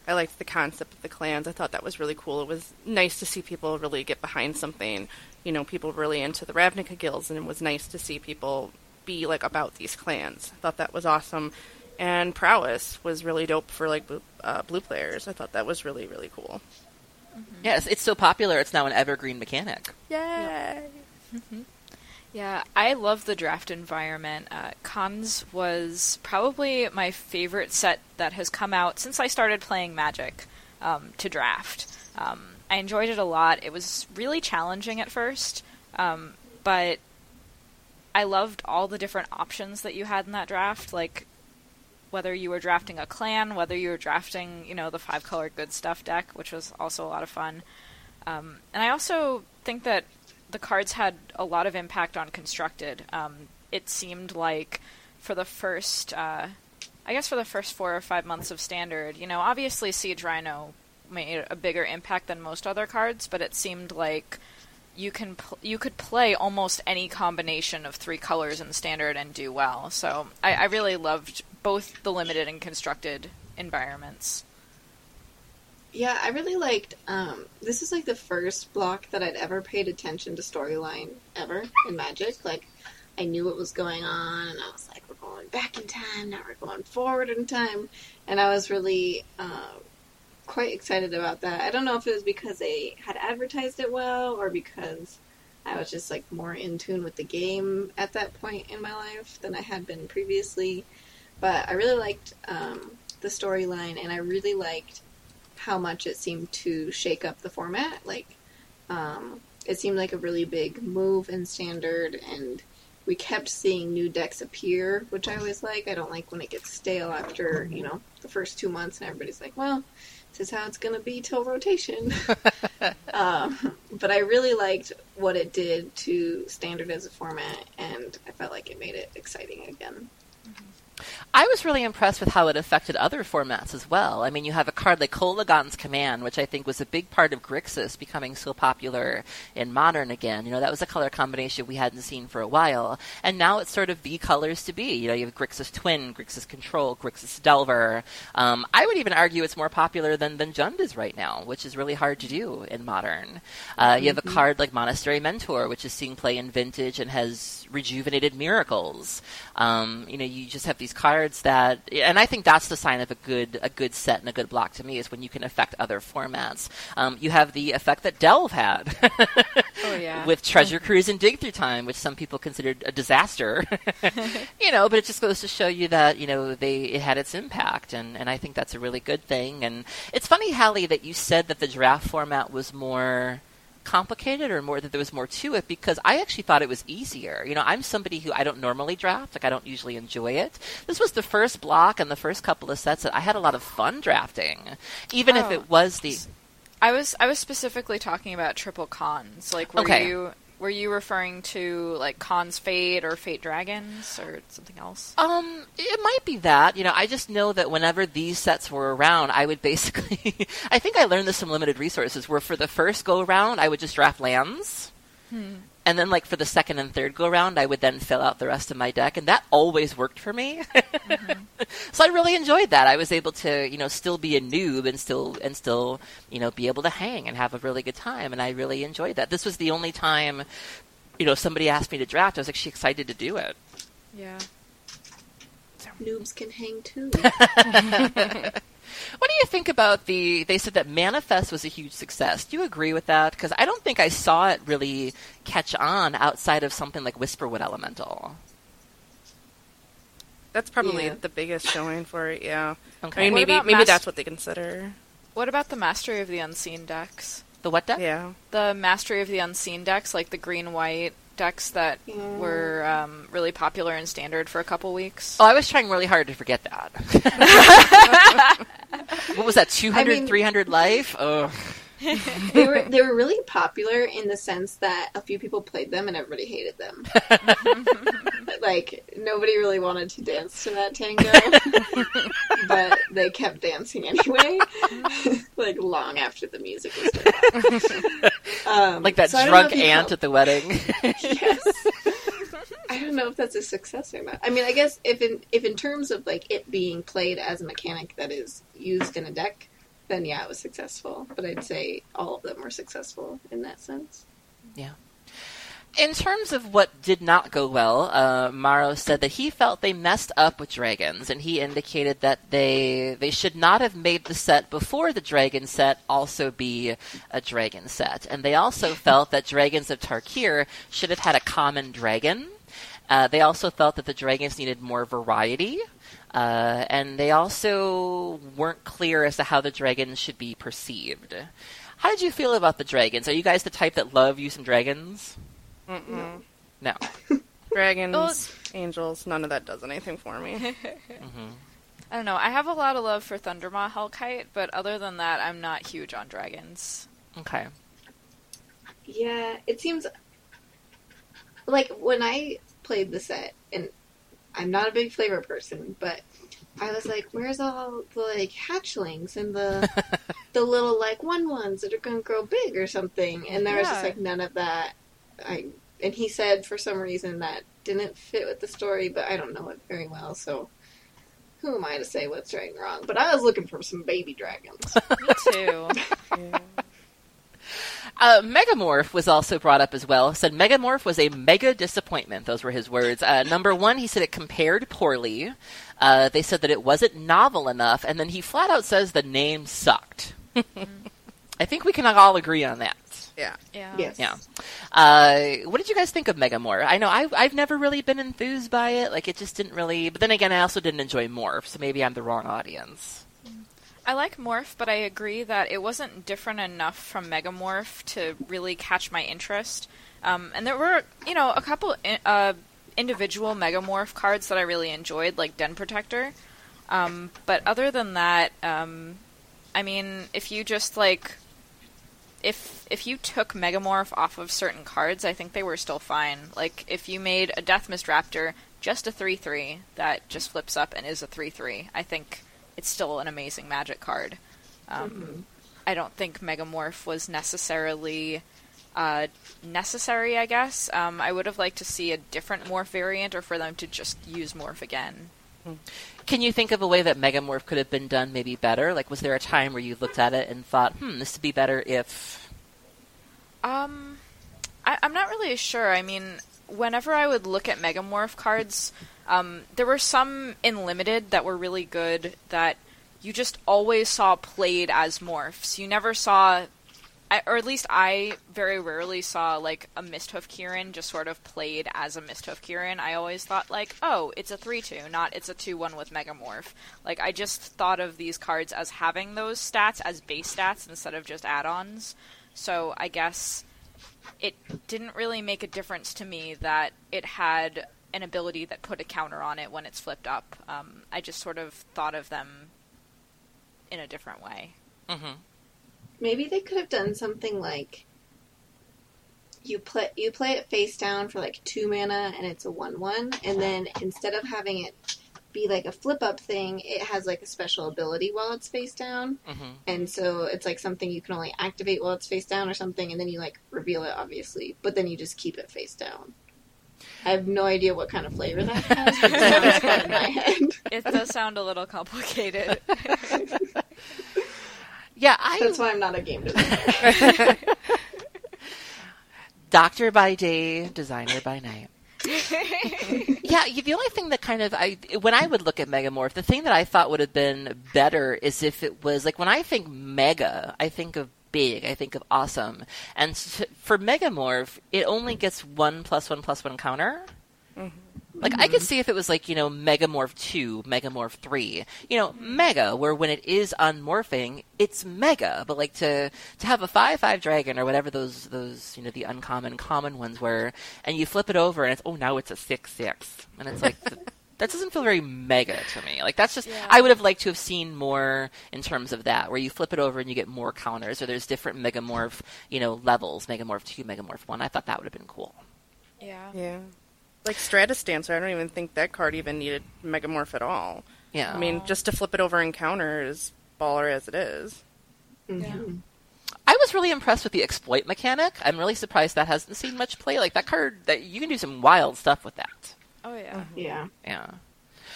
I liked the concept of the clans. I thought that was really cool. It was nice to see people really get behind something. You know, people really into the Ravnica guilds, and it was nice to see people be, like, about these clans. I thought that was awesome. And prowess was really dope for, like, blue, uh, blue players. I thought that was really, really cool. Mm-hmm. Yes, it's so popular, it's now an evergreen mechanic. Yay! Mm-hmm. Yeah, I love the draft environment. Uh, Cons was probably my favorite set that has come out since I started playing Magic um, to draft. Um, I enjoyed it a lot. It was really challenging at first, um, but I loved all the different options that you had in that draft, like whether you were drafting a clan, whether you were drafting, you know, the five-colored good stuff deck, which was also a lot of fun. Um, and I also think that the cards had a lot of impact on Constructed. Um, it seemed like for the first, uh, I guess for the first four or five months of Standard, you know, obviously Siege Rhino made a bigger impact than most other cards, but it seemed like you can pl- you could play almost any combination of three colors in Standard and do well. So I, I really loved both the limited and constructed environments. Yeah, I really liked, um, this is like the first block that I'd ever paid attention to storyline ever in Magic. Like, I knew what was going on, and I was like, we're going back in time, now we're going forward in time. And I was really uh, quite excited about that. I don't know if it was because they had advertised it well, or because I was just like more in tune with the game at that point in my life than I had been previously. But I really liked um, the storyline, and I really liked how much it seemed to shake up the format. Like, um, it seemed like a really big move in Standard, and we kept seeing new decks appear, which I always like. I don't like when it gets stale after, you know, the first two months and everybody's like, well, this is how it's going to be till rotation. um, but I really liked what it did to Standard as a format, and I felt like it made it exciting again. I was really impressed with how it affected other formats as well. I mean, you have a card like Kolaghan's Command, which I think was a big part of Grixis becoming so popular in Modern again. You know, that was a color combination we hadn't seen for a while. And now it's sort of the colors to be. You know, you have Grixis Twin, Grixis Control, Grixis Delver. Um, I would even argue it's more popular than, than Jund is right now, which is really hard to do in Modern. Uh, mm-hmm. You have a card like Monastery Mentor, which is seeing play in Vintage and has rejuvenated Miracles. Um, you know, you just have these cards that, and I think that's the sign of a good a good set and a good block to me, is when you can affect other formats. Um, you have the effect that Delve had oh, yeah. with Treasure Cruise and Dig Through Time, which some people considered a disaster. You know, but it just goes to show you that, you know, they it had its impact, and, and I think that's a really good thing. And it's funny, Hallie, that you said that the draft format was more complicated, or more that there was more to it, because I actually thought it was easier. You know, I'm somebody who I don't normally draft, like I don't usually enjoy it. This was the first block and the first couple of sets that I had a lot of fun drafting, even oh. if it was the I was I was specifically talking about triple cons. Like, were okay. you were you referring to like Cons Fate or Fate Dragons or something else? Um, it might be that. You know, I just know that whenever these sets were around, I would basically, I think I learned this from Limited Resources, where for the first go round, I would just draft lands. Hmm. And then, like, for the second and third go-round, I would then fill out the rest of my deck, and that always worked for me. Mm-hmm. So I really enjoyed that. I was able to, you know, still be a noob and still, and still, you know, be able to hang and have a really good time, and I really enjoyed that. This was the only time, you know, somebody asked me to draft, I was actually excited to do it. Yeah. Noobs can hang, too. What do you think about the, they said that Manifest was a huge success. Do you agree with that? Because I don't think I saw it really catch on outside of something like Whisperwood Elemental. That's probably Yeah. the biggest showing for it, yeah. Okay. I mean, What maybe about maybe Mas- that's what they consider. What about the Mastery of the Unseen decks? The what deck? Yeah. The Mastery of the Unseen decks, like the green-white decks that Yeah. were um, really popular in Standard for a couple weeks. Oh, I was trying really hard to forget that. What was that, two hundred, I mean- three hundred life? Ugh. they were they were really popular in the sense that a few people played them and everybody hated them. Like, nobody really wanted to dance to that tango, but they kept dancing anyway, like long after the music was done. Um, Like that so I don't know drunk if you aunt know- at the wedding. Yes. I don't know if that's a success or not. I mean, I guess if in if in terms of like it being played as a mechanic that is used in a deck, then yeah, it was successful. But I'd say all of them were successful in that sense. Yeah. In terms of what did not go well, uh, Maro said that he felt they messed up with dragons, and he indicated that they they should not have made the set before the dragon set also be a dragon set. And they also felt that Dragons of Tarkir should have had a common dragon. Uh, they also felt that the dragons needed more variety. Uh, and they also weren't clear as to how the dragons should be perceived. How did you feel about the dragons? Are you guys the type that love you some dragons? Mm-mm. No. Dragons, Oh. angels, none of that does anything for me. Mm-hmm. I don't know. I have a lot of love for Thundermaw Hellkite, but other than that, I'm not huge on dragons. Okay. Yeah, it seems like when I played the set, and I'm not a big flavor person, but I was like, where's all the like hatchlings and the the little like one ones that are gonna grow big or something? And there was just Yeah. like none of that. I and he said for some reason that didn't fit with the story, but I don't know it very well, so who am I to say what's right and wrong? But I was looking for some baby dragons. Me too. Yeah. Uh, Megamorph was also brought up as well. Said Megamorph was a mega disappointment. Those were his words. Uh, number one, he said it compared poorly. Uh, they said that it wasn't novel enough, and then he flat out says the name sucked. I think we can all agree on that. Yeah. Yeah. Yes. Yeah. Uh, what did you guys think of Megamorph? I know I've, I've never really been enthused by it. Like, it just didn't really... But then again, I also didn't enjoy Morph, so maybe I'm the wrong audience. I like Morph, but I agree that it wasn't different enough from Megamorph to really catch my interest. Um, and there were, you know, a couple uh, individual Megamorph cards that I really enjoyed, like Den Protector. Um, but other than that, um, I mean, if you just, like... If if you took Megamorph off of certain cards, I think they were still fine. Like, if you made a Deathmist Raptor just a three three that just flips up and is a three three, I think it's still an amazing Magic card. Um, Mhm. I don't think Megamorph was necessarily uh, necessary, I guess. Um, I would have liked to see a different Morph variant, or for them to just use Morph again. Can you think of a way that Megamorph could have been done maybe better? Like, was there a time where you looked at it and thought, hmm, this would be better if... Um, I, I'm not really sure. I mean, whenever I would look at Megamorph cards, um, there were some in Limited that were really good that you just always saw played as morphs. You never saw, I, or at least I very rarely saw, like, a Misthoof Kieran just sort of played as a Misthoof Kieran. I always thought, like, oh, it's a three two, not it's a two one with Megamorph. Like, I just thought of these cards as having those stats as base stats instead of just add-ons. So I guess it didn't really make a difference to me that it had an ability that put a counter on it when it's flipped up. Um, I just sort of thought of them in a different way. Mm-hmm. Maybe they could have done something like you play you play it face down for like two mana and it's a one one, and then instead of having it be like a flip up thing, it has like a special ability while it's face down, Mm-hmm. and so it's like something you can only activate while it's face down or something, and then you like reveal it obviously, but then you just keep it face down. I have no idea what kind of flavor that has, but it sounds fun in my head. It does sound a little complicated. Yeah, I... That's why I'm not a game designer. Doctor by day, designer by night. Yeah, y- the only thing that kind of I when I would look at Megamorph, the thing that I thought would have been better is if it was like when I think Mega, I think of big, I think of awesome, and s- for Megamorph, it only gets one plus one plus one counter. Like, I could see if it was like, you know, Megamorph two, Megamorph three, you know, Mega, where when it is unmorphing, it's Mega. But, like, to to have a five five dragon or whatever those, those you know, the uncommon, common ones were, and you flip it over and it's, oh, now it's a six six. And it's like, th- that doesn't feel very Mega to me. Like, that's just, Yeah. I would have liked to have seen more in terms of that, where you flip it over and you get more counters, or there's different Megamorph, you know, levels, Megamorph two, Megamorph one. I thought that would have been cool. Yeah. Yeah. Like Stratus Dancer, I don't even think that card even needed Megamorph at all. Yeah. I mean, just to flip it over and counter is baller as it is. Mhm. I was really impressed with the exploit mechanic. I'm really surprised that hasn't seen much play. Like, that card, that you can do some wild stuff with that. Oh, yeah. Yeah. Yeah.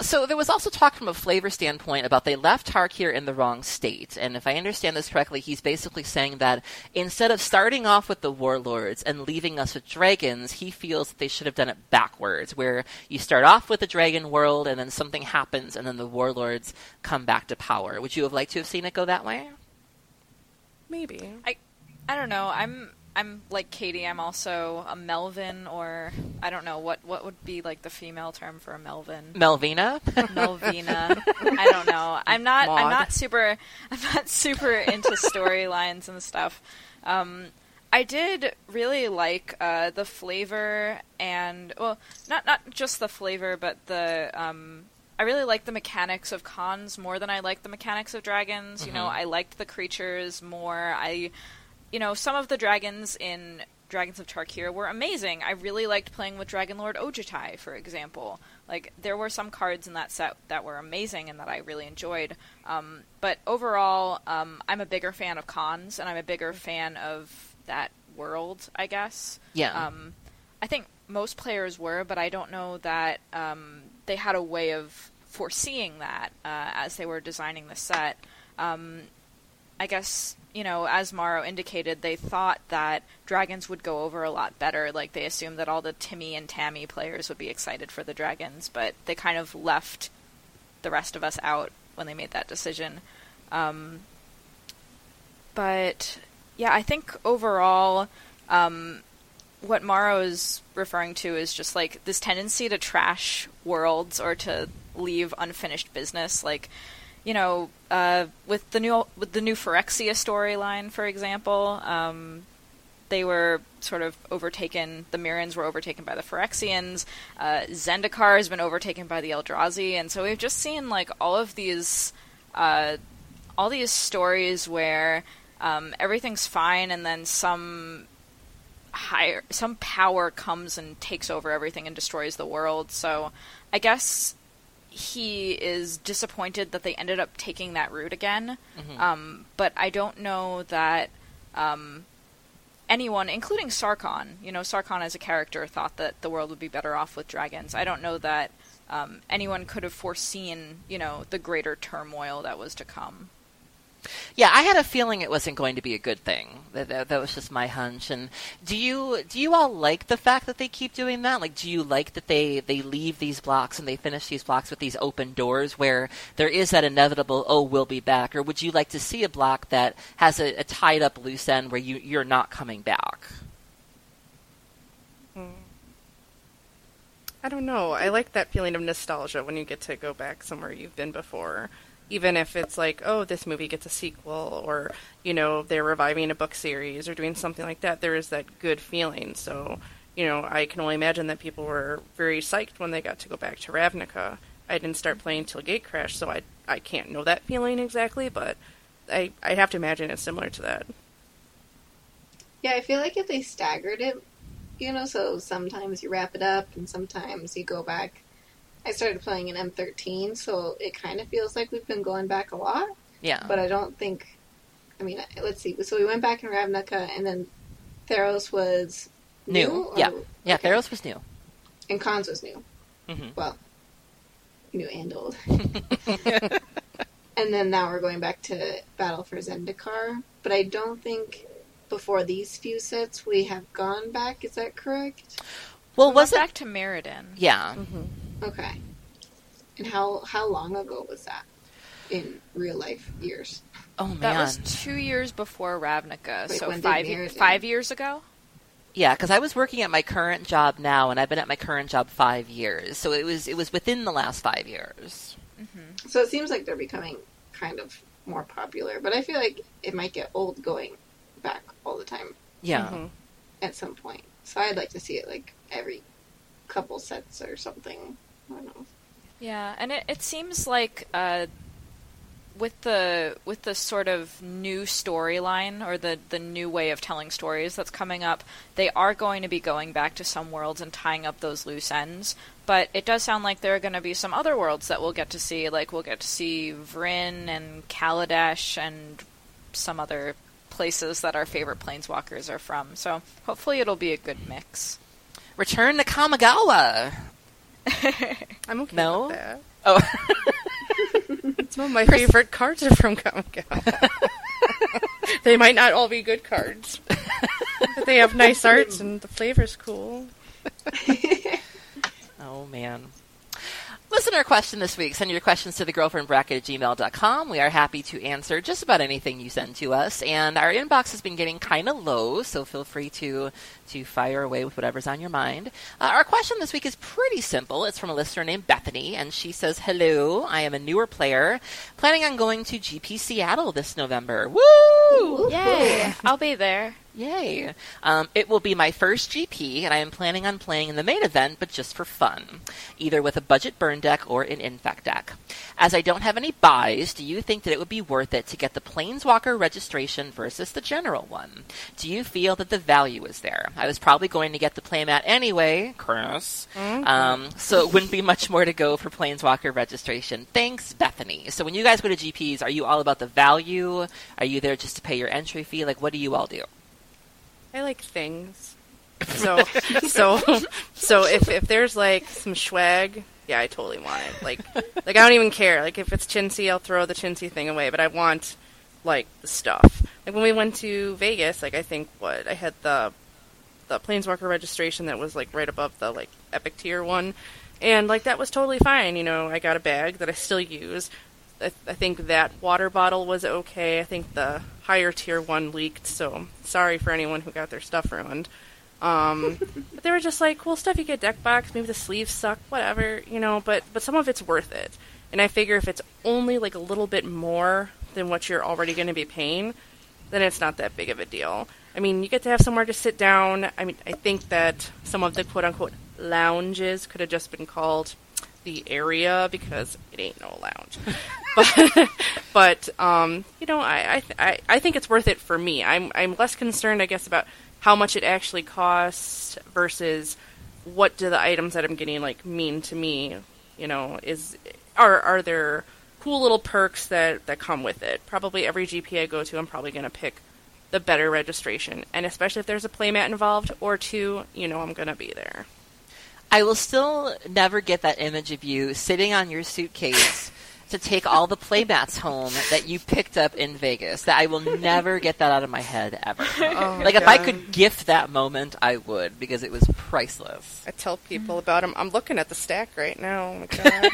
So there was also talk from a flavor standpoint about they left Tarkir in the wrong state. And if I understand this correctly, he's basically saying that instead of starting off with the warlords and leaving us with dragons, he feels that they should have done it backwards, where you start off with the dragon world and then something happens and then the warlords come back to power. Would you have liked to have seen it go that way? Maybe. I, I don't know. I'm I'm like Katie. I'm also a Melvin, or I don't know what what would be like the female term for a Melvin. Melvina? Melvina. I don't know. I'm not. Maud. I'm not super. I'm not super into storylines and stuff. Um, I did really like uh, the flavor and well, not not just the flavor, but the. Um, I really liked the mechanics of cons more than I liked the mechanics of dragons. Mm-hmm. You know, I liked the creatures more. I. You know, some of the dragons in Dragons of Tarkir were amazing. I really liked playing with Dragon Lord Ojutai, for example. Like, there were some cards in that set that were amazing and that I really enjoyed. Um, but overall, um, I'm a bigger fan of cons, and I'm a bigger fan of that world, I guess. Yeah. Um, I think most players were, but I don't know that um, they had a way of foreseeing that uh, as they were designing the set. Um, I guess... You know, as Morrow indicated, they thought that dragons would go over a lot better. Like, they assumed that all the Timmy and Tammy players would be excited for the dragons, but they kind of left the rest of us out when they made that decision. Um, but, yeah, I think overall, um, what Morrow is referring to is just, like, this tendency to trash worlds or to leave unfinished business. Like, you know, uh, with the new with the new Phyrexia storyline, for example, um, they were sort of overtaken. The Mirrans were overtaken by the Phyrexians. Uh, Zendikar has been overtaken by the Eldrazi, and so we've just seen like all of these, uh, all these stories where um, everything's fine, and then some higher, some power comes and takes over everything and destroys the world. So, I guess. He is disappointed that they ended up taking that route again. Mm-hmm. Um, but I don't know that um, anyone, including Sarkhan, you know, Sarkhan as a character thought that the world would be better off with dragons. I don't know that um, anyone could have foreseen, you know, the greater turmoil that was to come. Yeah, I had a feeling it wasn't going to be a good thing. That, that, that was just my hunch. And do you do you all like the fact that they keep doing that? Like, do you like that they, they leave these blocks and they finish these blocks with these open doors where there is that inevitable, oh, we'll be back? Or would you like to see a block that has a, a tied-up loose end where you, you're not coming back? Hmm. I don't know. I like that feeling of nostalgia when you get to go back somewhere you've been before. Even if it's like, oh, this movie gets a sequel, or, you know, they're reviving a book series or doing something like that, there is that good feeling. So, you know, I can only imagine that people were very psyched when they got to go back to Ravnica. I didn't start playing till Gatecrash, so I I can't know that feeling exactly, but I, I have to imagine it's similar to that. Yeah, I feel like if they staggered it, you know, so sometimes you wrap it up and sometimes you go back. I started playing in M thirteen, so it kind of feels like we've been going back a lot. Yeah. But I don't think... I mean, let's see. So we went back in Ravnica, and then Theros was new? New, or, yeah. Yeah, okay. Theros was new. And Khans was new. Mm-hmm. Well, new and old. And then now we're going back to Battle for Zendikar. But I don't think before these few sets we have gone back. Is that correct? Well, we was went it... back to Mirrodin. Yeah. Mm-hmm. Okay. And how how long ago was that in real life years? Oh, man. That was two years before Ravnica, Wait, so when did five Mirrodin- five years ago. Yeah, because I was working at my current job now, and I've been at my current job five years. So it was it was within the last five years. Mm-hmm. So it seems like they're becoming kind of more popular, but I feel like it might get old going back all the time Yeah. Mm-hmm. at some point. So I'd like to see it like every couple sets or something. I don't know. Yeah, and it, it seems like uh, with the with the sort of new storyline or the, the new way of telling stories that's coming up, they are going to be going back to some worlds and tying up those loose ends. But it does sound like there are going to be some other worlds that we'll get to see. Like we'll get to see Vryn and Kaladesh and some other places that our favorite planeswalkers are from. So hopefully it'll be a good mix. Return to Kamigawa. I'm okay No? with that. Oh. Some of my favorite cards are from Comic-Con. They might not all be good cards, but they have nice arts and the flavor's cool. Oh, man. Listener question this week. Send your questions to the girlfriend bracket at gmail dot com. We are happy to answer just about anything you send to us. And our inbox has been getting kind of low, so feel free to, to fire away with whatever's on your mind. Uh, our question this week is pretty simple. It's from a listener named Bethany, and she says, hello, I am a newer player, planning on going to G P Seattle this November. Woo! Yay! I'll be there. Yay. Um, it will be my first G P, and I am planning on playing in the main event, but just for fun, either with a budget burn deck or an infect deck. As I don't have any buys, do you think that it would be worth it to get the Planeswalker registration versus the general one? Do you feel that the value is there? I was probably going to get the playmat anyway, Chris, mm-hmm. um, so it wouldn't be much more to go for Planeswalker registration. Thanks, Bethany. So when you guys go to G Ps, are you all about the value? Are you there just to pay your entry fee? Like, what do you all do? I like things. So, so, so if if there's like some swag, yeah, I totally want it. Like, like I don't even care. Like if it's chintzy, I'll throw the chintzy thing away. But I want like the stuff. Like when we went to Vegas, like I think what I had the the Planeswalker registration that was like right above the like epic tier one, and like that was totally fine. You know, I got a bag that I still use. I, th- I think that water bottle was okay. I think the higher tier one leaked, so sorry for anyone who got their stuff ruined. Um, but they were just like, cool stuff, you get deck box, maybe the sleeves suck, whatever, you know, but, but some of it's worth it. And I figure if it's only like a little bit more than what you're already going to be paying, then it's not that big of a deal. I mean, you get to have somewhere to sit down. I mean, I think that some of the quote-unquote lounges could have just been called the area, because it ain't no lounge. but, but um, you know, I I, th- I I think it's worth it for me. I'm I'm less concerned, I guess, about how much it actually costs versus what do the items that I'm getting like mean to me. You know, is are are there cool little perks that that come with it? Probably every G P I go to, I'm probably going to pick the better registration, and especially if there's a playmat involved or two, you know, I'm going to be there. I will still never get that image of you sitting on your suitcase to take all the playmats home that you picked up in Vegas. That I will never get that out of my head ever. Oh like God. If I could gift that moment, I would, because it was priceless. I tell people about them. I'm looking at the stack right now. Oh my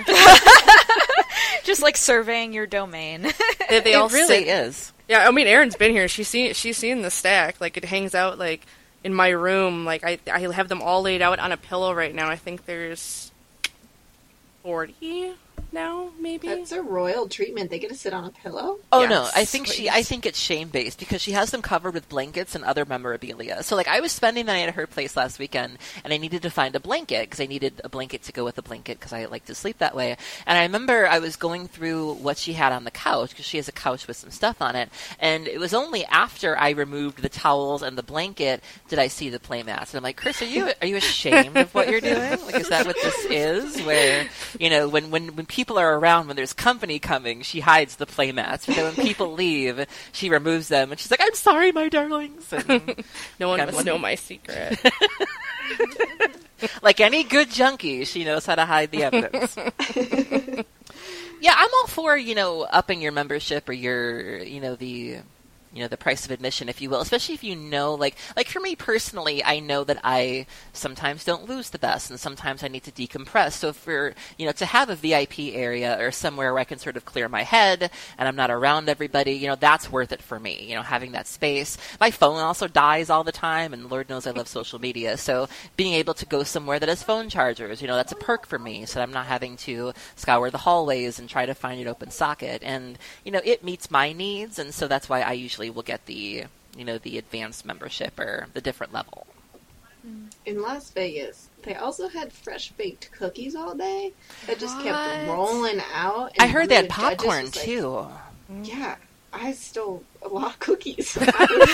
God. Just like surveying your domain. they, they it all really sit. is. Yeah, I mean, Erin's been here. She's seen she's seen the stack. Like it hangs out like in my room. Like I I have them all laid out on a pillow right now. I think there's forty now, maybe. That's a royal treatment. They get to sit on a pillow. Oh Yes, no, I think she please. I think it's shame based because she has them covered with blankets and other memorabilia. So like I was spending the night at her place last weekend and I needed to find a blanket because I needed a blanket to go with a blanket because I like to sleep that way. And I remember I was going through what she had on the couch because she has a couch with some stuff on it, and it was only after I removed the towels and the blanket did I see the playmats. And I'm like, Chris, are you are you ashamed of what you're doing? Like, is that what this is? Where, you know, when when when people are around, when there's company coming, she hides the playmats. But then when people leave, she removes them, and she's like, I'm sorry, my darlings. And no one like, must know my secret. like any good junkie, she knows how to hide the evidence. Yeah, I'm all for, you know, upping your membership or your, you know, the... you know, the price of admission, if you will, especially if you know, like, like for me personally, I know that I sometimes don't lose the best and sometimes I need to decompress. So for, you know, to have a V I P area or somewhere where I can sort of clear my head and I'm not around everybody, you know, that's worth it for me, you know, having that space. My phone also dies all the time, and Lord knows I love social media. So being able to go somewhere that has phone chargers, you know, that's a perk for me. So I'm not having to scour the hallways and try to find an open socket. And, you know, it meets my needs. And so that's why I usually will get the, you know, the advanced membership or the different level. In Las Vegas, they also had fresh baked cookies all day that just What? kept rolling out. I and heard one they of had the judges popcorn was like, too. Yeah, I stole a lot of cookies because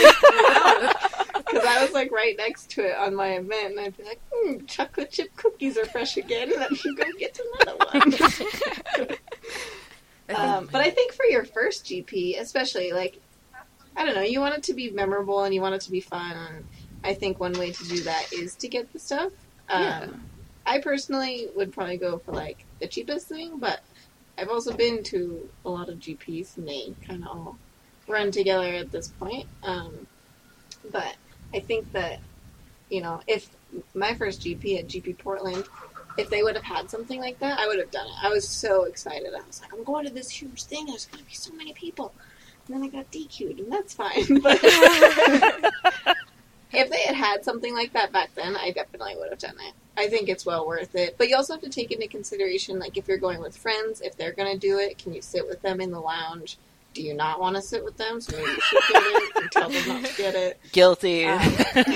I was like right next to it on my event, and I'd be like, hmm, chocolate chip cookies are fresh again, and then you go get another one. um, but I think for your first G P, especially, like, I don't know, you want it to be memorable and you want it to be fun, and I think one way to do that is to get the stuff. Um, Yeah. I personally would probably go for like the cheapest thing, but I've also been to a lot of G Ps and they kind of all run together at this point. Um, but I think that, you know, if my first G P at G P Portland, if they would have had something like that, I would have done it. I was so excited. I was like, I'm going to this huge thing. There's going to be so many people. And then I got D Q'd, and that's fine. But if they had had something like that back then, I definitely would have done it. I think it's well worth it. But you also have to take into consideration, like, if you're going with friends, if they're going to do it, can you sit with them in the lounge? Do you not want to sit with them? So maybe you should get it and tell them not to get it. Guilty. Um,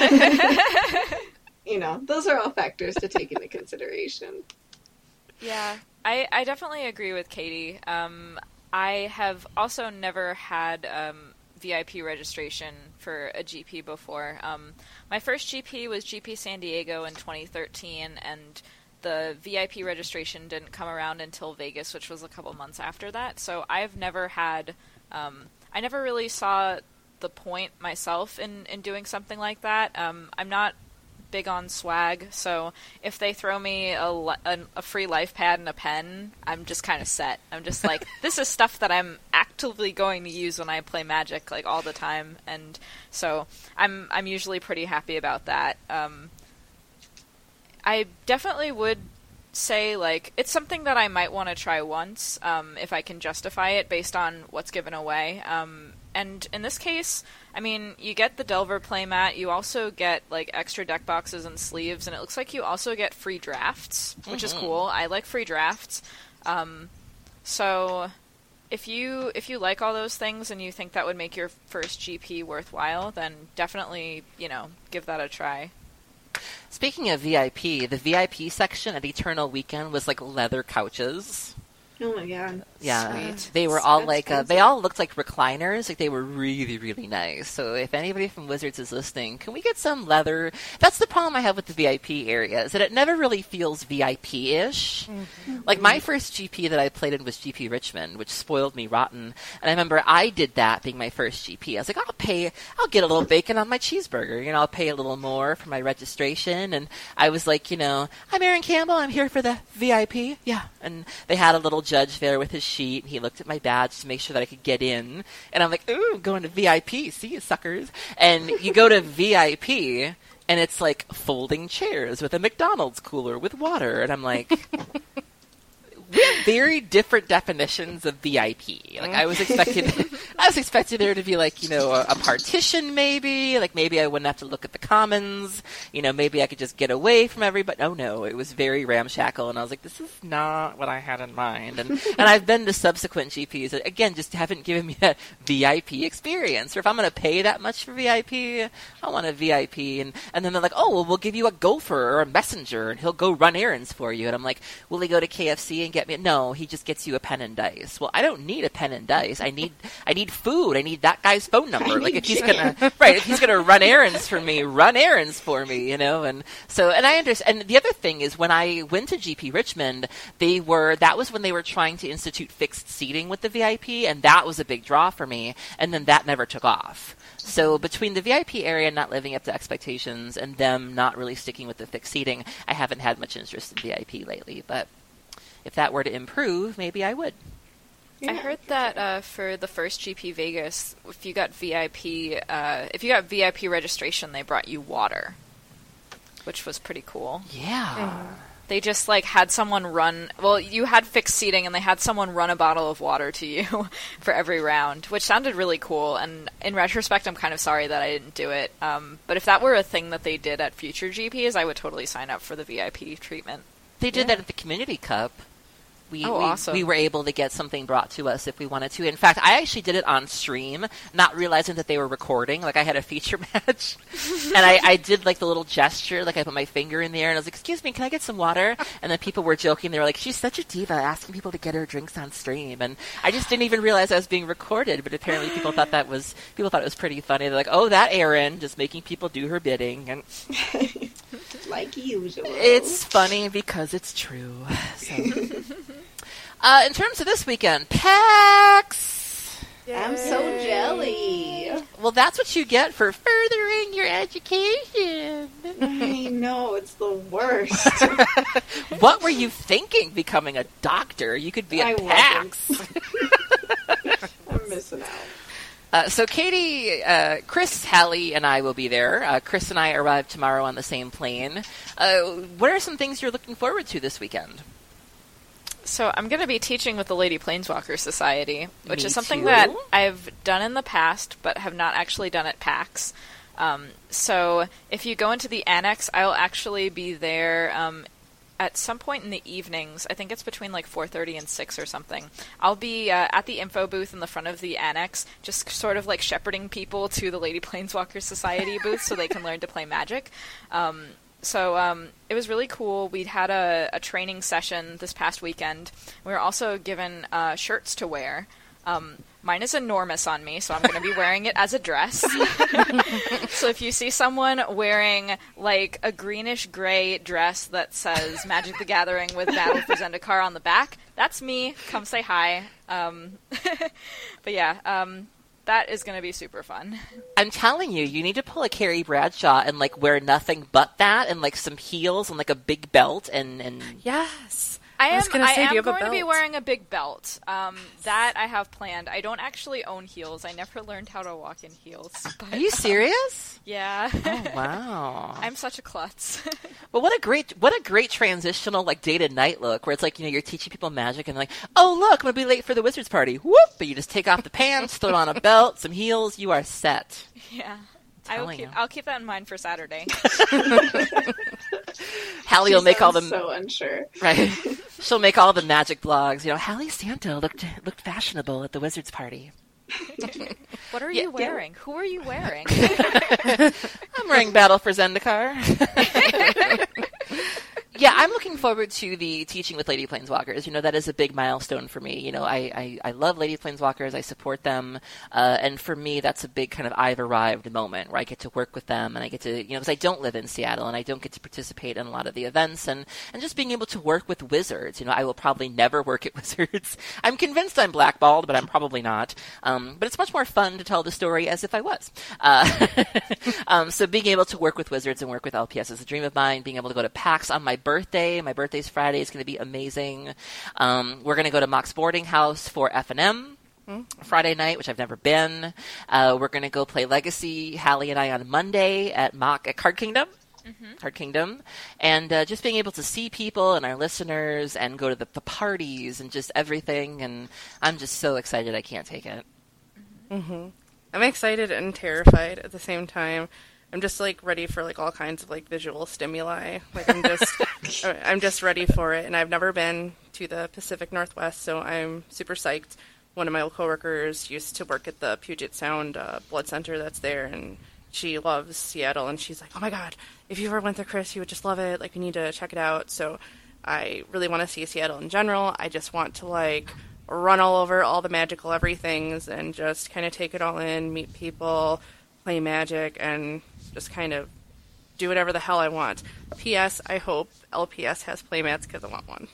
you know, those are all factors to take into consideration. Yeah, I, I definitely agree with Katie. Um, I have also never had um, V I P registration for a G P before. Um, my first G P was G P San Diego in twenty thirteen, and the V I P registration didn't come around until Vegas, which was a couple months after that. So I've never had, um, I never really saw the point myself in, in doing something like that. Um, I'm not big on swag, so if they throw me a, a, a free life pad and a pen, I'm just kind of set. I'm just like, this is stuff that I'm actively going to use when I play Magic, like, all the time, and so I'm I'm usually pretty happy about that. Um, I definitely would say, like, it's something that I might want to try once, um, if I can justify it based on what's given away. Um, and in this case, I mean, you get the Delver playmat, you also get, like, extra deck boxes and sleeves, and it looks like you also get free drafts, which mm-hmm. is cool. I like free drafts. Um, so if you if you like all those things and you think that would make your first G P worthwhile, then definitely, you know, give that a try. Speaking of V I P, the V I P section at Eternal Weekend was like leather couches. Oh my god. Yeah. Sweet. They were all like, uh, they all looked like recliners. Like, they were really, really nice. So if anybody from Wizards is listening, can we get some leather? That's the problem I have with the V I P area, is that it never really feels V I P-ish. Mm-hmm. Like, my first G P that I played in was G P Richmond, which spoiled me rotten. And I remember I did that being my first G P. I was like, I'll pay, I'll get a little bacon on my cheeseburger. You know, I'll pay a little more for my registration. And I was like, you know, I'm Aaron Campbell. I'm here for the V I P. Yeah. And they had a little judge there with his sheet, and he looked at my badge to make sure that I could get in. And I'm like, ooh, I'm going to V I P. See you, suckers. And you go to V I P, and it's like folding chairs with a McDonald's cooler with water. And I'm like, we have very different definitions of V I P. Like, I was expecting, I was expecting there to be, like, you know, a, a partition maybe. Like, maybe I wouldn't have to look at the commons. You know, maybe I could just get away from everybody. Oh, no, it was very ramshackle. And I was like, this is not what I had in mind. And and I've been to subsequent G Ps that, again, just haven't given me that V I P experience. Or if I'm going to pay that much for V I P, I want a V I P. And, and then they're like, oh, well, we'll give you a gopher or a messenger, and he'll go run errands for you. And I'm like, will he go to K F C and get me? No, he just gets you a pen and dice. Well, I don't need a pen and dice. I need I need food. I need that guy's phone number. Like, if he's gonna right, if he's gonna run errands for me, run errands for me, you know. And so, and I understand. And the other thing is, when I went to G P Richmond, they were that was when they were trying to institute fixed seating with the V I P, and that was a big draw for me. And then that never took off. So between the V I P area not living up to expectations and them not really sticking with the fixed seating, I haven't had much interest in V I P lately. But if that were to improve, maybe I would. Yeah, I heard that uh, for the first G P Vegas, if you got V I P, uh, if you got V I P registration, they brought you water, which was pretty cool. Yeah. Mm. They just, like, had someone run... Well, you had fixed seating, and they had someone run a bottle of water to you for every round, which sounded really cool. And in retrospect, I'm kind of sorry that I didn't do it. Um, but if that were a thing that they did at future G Ps, I would totally sign up for the V I P treatment. They did yeah. that at the Community Cup. We, oh, we, awesome. we were able to get something brought to us if we wanted to. In fact, I actually did it on stream, not realizing that they were recording. Like, I had a feature match, and I, I did, like, the little gesture, like, I put my finger in the air, and I was like, excuse me, can I get some water? And then people were joking. They were like, she's such a diva, asking people to get her drinks on stream. And I just didn't even realize I was being recorded, but apparently people thought that was, people thought it was pretty funny. They're like, oh, that Erin, just making people do her bidding. And like usual. It's funny because it's true. So... Uh, in terms of this weekend, PAX! Yay. I'm so jelly. Well, that's what you get for furthering your education. I know, it's the worst. What were you thinking becoming a doctor? You could be I at PAX. I'm missing out. Uh, so Katie, uh, Chris, Hallie, and I will be there. Uh, Chris and I arrive tomorrow on the same plane. Uh, what are some things you're looking forward to this weekend? So I'm going to be teaching with the Lady Planeswalker Society, which Me is something too. that I've done in the past, but have not actually done at PAX. Um, so if you go into the annex, I'll actually be there um, at some point in the evenings. I think it's between like four thirty and six or something. I'll be uh, at the info booth in the front of the annex, just sort of like shepherding people to the Lady Planeswalker Society booth so they can learn to play Magic. Um, So um, it was really cool. We'd had a, a training session this past weekend. We were also given uh, shirts to wear. Um, mine is enormous on me, so I'm going to be wearing it as a dress. So if you see someone wearing like a greenish-gray dress that says Magic the Gathering with Battle for Zendikar on the back, that's me. Come say hi. Um, but yeah, um, that is going to be super fun. I'm telling you, you need to pull a Carrie Bradshaw and like wear nothing but that, and like some heels and like a big belt, and and Yes. I I was am, gonna I say, do am you have a going to be belt? wearing a big belt. Um, that I have planned. I don't actually own heels. I never learned how to walk in heels. But, Are you serious? yeah. Oh wow! I'm such a klutz. But what a great, what a great transitional like day to night look, where it's like, you know, you're teaching people magic and like, oh look, I'm gonna be late for the wizard's party. Whoop! But you just take off the pants, throw on a belt, some heels, you are set. Yeah. I will Telling keep, you. I'll keep that in mind for Saturday. Hallie She will make all the sounds so unsure. right. She'll make all the magic blogs. You know, Hallie Santo looked looked fashionable at the wizard's party. What are Yeah, you yeah. wearing? Who are you wearing? I'm wearing Battle for Zendikar. Yeah, I'm looking forward to the teaching with Lady Planeswalkers. You know, that is a big milestone for me. You know, I, I, I love Lady Planeswalkers. I support them. Uh, and for me, that's a big kind of I've arrived moment where I get to work with them and I get to, you know, because I don't live in Seattle and I don't get to participate in a lot of the events, and, and just being able to work with wizards. You know, I will probably never work at Wizards. I'm convinced I'm blackballed, but I'm probably not. Um, but it's much more fun to tell the story as if I was. Uh, um, so being able to work with wizards and work with L P S is a dream of mine. Being able to go to PAX on my birthday. My birthday's Friday. Is going to be amazing. Um, we're going to go to Mox Boarding House for F and M Friday night, which I've never been. Uh, we're going to go play Legacy, Hallie and I, on Monday at Mock at Card Kingdom. Mm-hmm. Card Kingdom. And uh, just being able to see people and our listeners and go to the, the parties and just everything. And I'm just so excited I can't take it. Mm-hmm. I'm excited and terrified at the same time. I'm just like ready for like all kinds of like visual stimuli. Like I'm just, I'm just ready for it. And I've never been to the Pacific Northwest, so I'm super psyched. One of my old coworkers used to work at the Puget Sound uh, Blood Center that's there, and she loves Seattle. And she's like, "Oh my God, if you ever went there, Chris, you would just love it. Like, you need to check it out." So I really want to see Seattle in general. I just want to like run all over all the magical everythings and just kind of take it all in, meet people, play Magic, and just kind of do whatever the hell I want. P S. I hope L P S has playmats because I want one.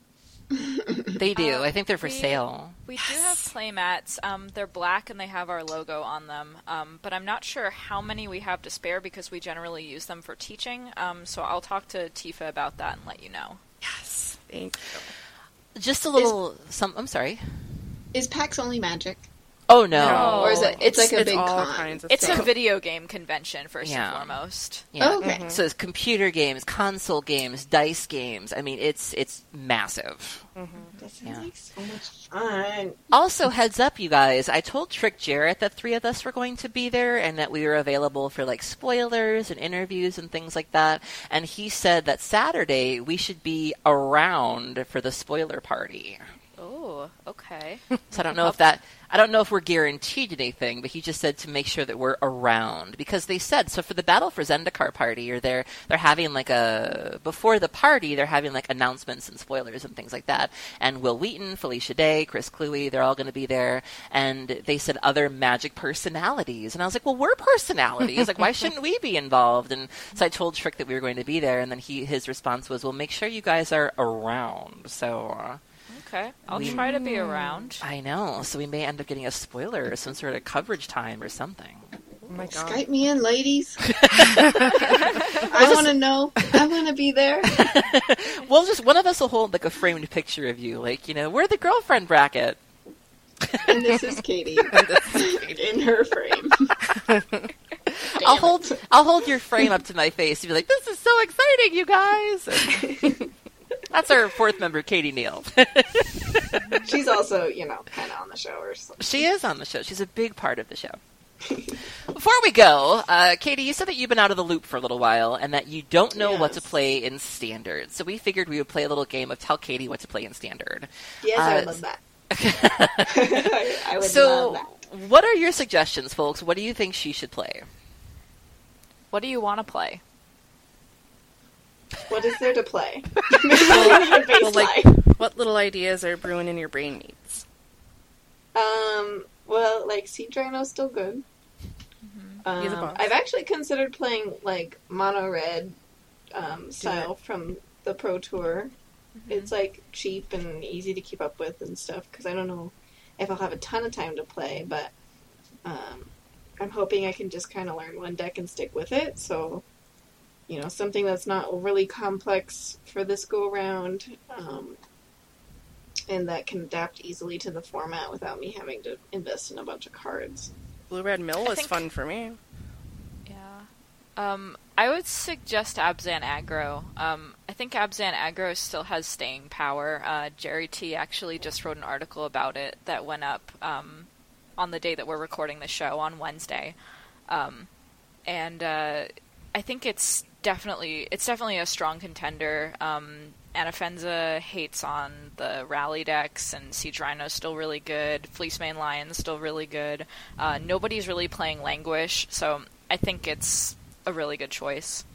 They do. Um, I think they're for we- sale. We do have playmats. Um, they're black and they have our logo on them. Um, but I'm not sure how many we have to spare because we generally use them for teaching. Um, so I'll talk to Tifa about that and let you know. Yes. Thank you. Just a little. Some. I'm sorry. Is PAX only Magic? Oh no. No. Or is it? It's, like a it's big all con. kinds of It's stuff. a video game convention, first Yeah. and foremost. Yeah. Oh, okay. So it's computer games, console games, dice games. I mean, it's it's massive. That sounds Yeah. like so much fun. Also, heads up, you guys. I told Trick Jarrett that three of us were going to be there and that we were available for like spoilers and interviews and things like that. And he said that Saturday we should be around for the spoiler party. Oh, okay. So I don't know if that, I don't know if we're guaranteed anything, but he just said to make sure that we're around, because they said, so for the Battle for Zendikar party, or they're, they're having like a, before the party, they're having like announcements and spoilers and things like that. And Will Wheaton, Felicia Day, Chris Cluey, they're all going to be there. And they said other Magic personalities. And I was like, well, we're personalities. Like, why shouldn't we be involved? And so I told Trick that we were going to be there. And then he, his response was, well, make sure you guys are around. So, uh, Okay. I'll We- try to be around. I know, so we may end up getting a spoiler or some sort of coverage time or something. Oh my god. Skype me in, ladies. I want to know. I want to be there. Well, just one of us will hold like a framed picture of you, like, you know, we're the girlfriend bracket. And this is Katie in her frame. I'll hold I'll hold your frame up to my face and be like, "This is so exciting, you guys!" And that's our fourth member, Katie Neal. She's also, you know, kind of on the show or something. She is on the show. She's a big part of the show. Before we go, uh, Katie, you said that you've been out of the loop for a little while and that you don't know yes. what to play in Standard. So we figured we would play a little game of Tell Katie what to play in Standard. Yes, uh, I would love that. I, I would so, love that. What are your suggestions, folks? What do you think she should play? What do you want to play? What is there to play? Well, like, what little ideas are brewing in your brain needs? Um, well, like, Sea Drino's still good. Mm-hmm. He's a Um, boss. I've actually considered playing, like, Mono Red um, style from the Pro Tour. Mm-hmm. It's, like, cheap and easy to keep up with and stuff, because I don't know if I'll have a ton of time to play, but um, I'm hoping I can just kind of learn one deck and stick with it, so, you know, something that's not overly complex for this go-around, um, and that can adapt easily to the format without me having to invest in a bunch of cards. Blue Red Mill was think- fun for me. Yeah. Um, I would suggest Abzan Aggro. Um, I think Abzan Aggro still has staying power. Uh, Jerry T actually just wrote an article about it that went up um, on the day that we're recording the show, on Wednesday. Um, and uh, I think it's definitely it's definitely a strong contender. Um, Anafenza hates on the rally decks, and Sea Drino's still really good. Fleecemane Lion's still really good. Uh, nobody's really playing Languish, so I think it's a really good choice.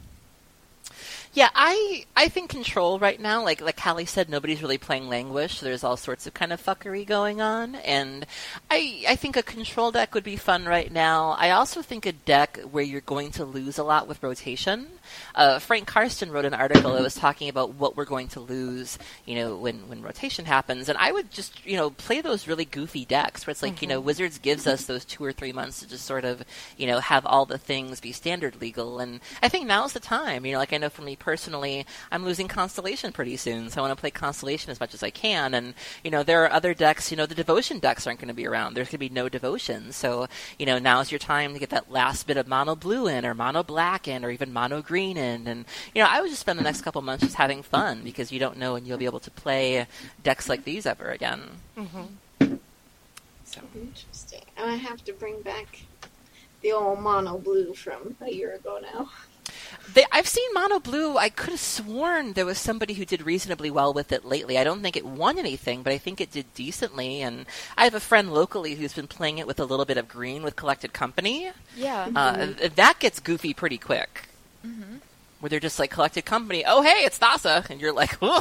Yeah, I I think Control right now, like like Hallie said, nobody's really playing Languish, so there's all sorts of kind of fuckery going on, and I I think a Control deck would be fun right now. I also think a deck where you're going to lose a lot with rotation. Uh, Frank Karsten wrote an article that was talking about what we're going to lose, you know, when, when rotation happens, and I would just, you know, play those really goofy decks where it's like, mm-hmm. you know, Wizards gives us those two or three months to just sort of, you know, have all the things be standard legal, and I think now's the time, you know, like I know for me personally, I'm losing Constellation pretty soon, so I want to play Constellation as much as I can, and, you know, there are other decks, you know, the Devotion decks aren't going to be around, there's going to be no Devotion, so, you know, now's your time to get that last bit of mono blue in, or mono black in, or even mono green in, and, you know, I would just spend the next couple months just having fun, because you don't know when you'll be able to play decks like these ever again. Mm-hmm. So. Interesting. I might have to bring back the old mono blue from a year ago now. They, I've seen mono blue. I could have sworn there was somebody who did reasonably well with it lately. I don't think it won anything, but I think it did decently. And I have a friend locally who's been playing it with a little bit of green with Collected Company. Yeah. Uh, mm-hmm. That gets goofy pretty quick. Mm-hmm. Where they're just like, Collected Company, oh, hey, it's Thassa. And you're like, oh.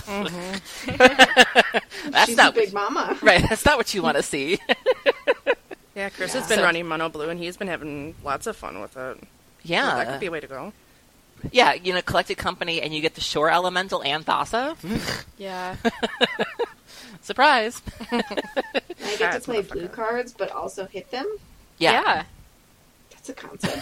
Mm-hmm. That's She's not a big mama. Right, that's not what you want to see. Yeah, Chris Yeah. has been So- running Mono Blue, and he's been having lots of fun with it. Yeah. So that could be a way to go. Yeah, you know, Collected Company, and you get the Shore Elemental and Thassa. Yeah. Surprise. I get to That's play motherfucker. blue cards, but also hit them. Yeah. Yeah. That's a concept.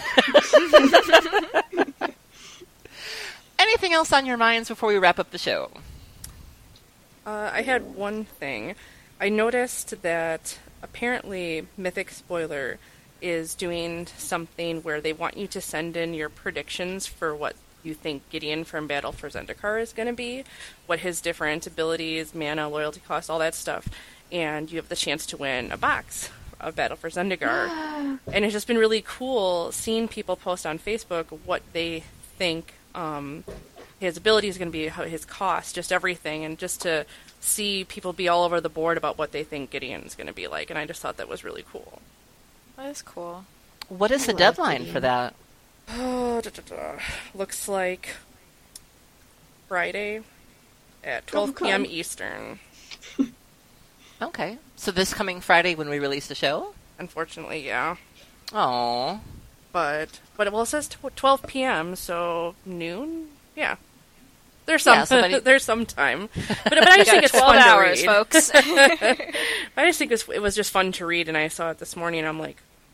Anything else on your minds before we wrap up the show? Uh, I had one thing. I noticed that apparently Mythic Spoiler is doing something where they want you to send in your predictions for what you think Gideon from Battle for Zendikar is going to be, what his different abilities, mana, loyalty cost, all that stuff, and you have the chance to win a box of Battle for Zendikar. And it's just been really cool seeing people post on Facebook what they think um, his ability is going to be, how his cost, just everything, and just to see people be all over the board about what they think Gideon's going to be like, and I just thought that was really cool. That is cool. What is I the love deadline Gideon. for that? Oh, da, da, da. Looks like Friday at twelve p.m. come. Eastern. Okay. So this coming Friday when we release the show? Unfortunately, yeah. Oh. But, but well, it says tw- twelve p.m., so noon? Yeah. There's some, Yeah, somebody- there's some time. But, but I just think it's twelve fun hours, to read. folks. I just think it was, it was just fun to read, and I saw it this morning, and I'm like,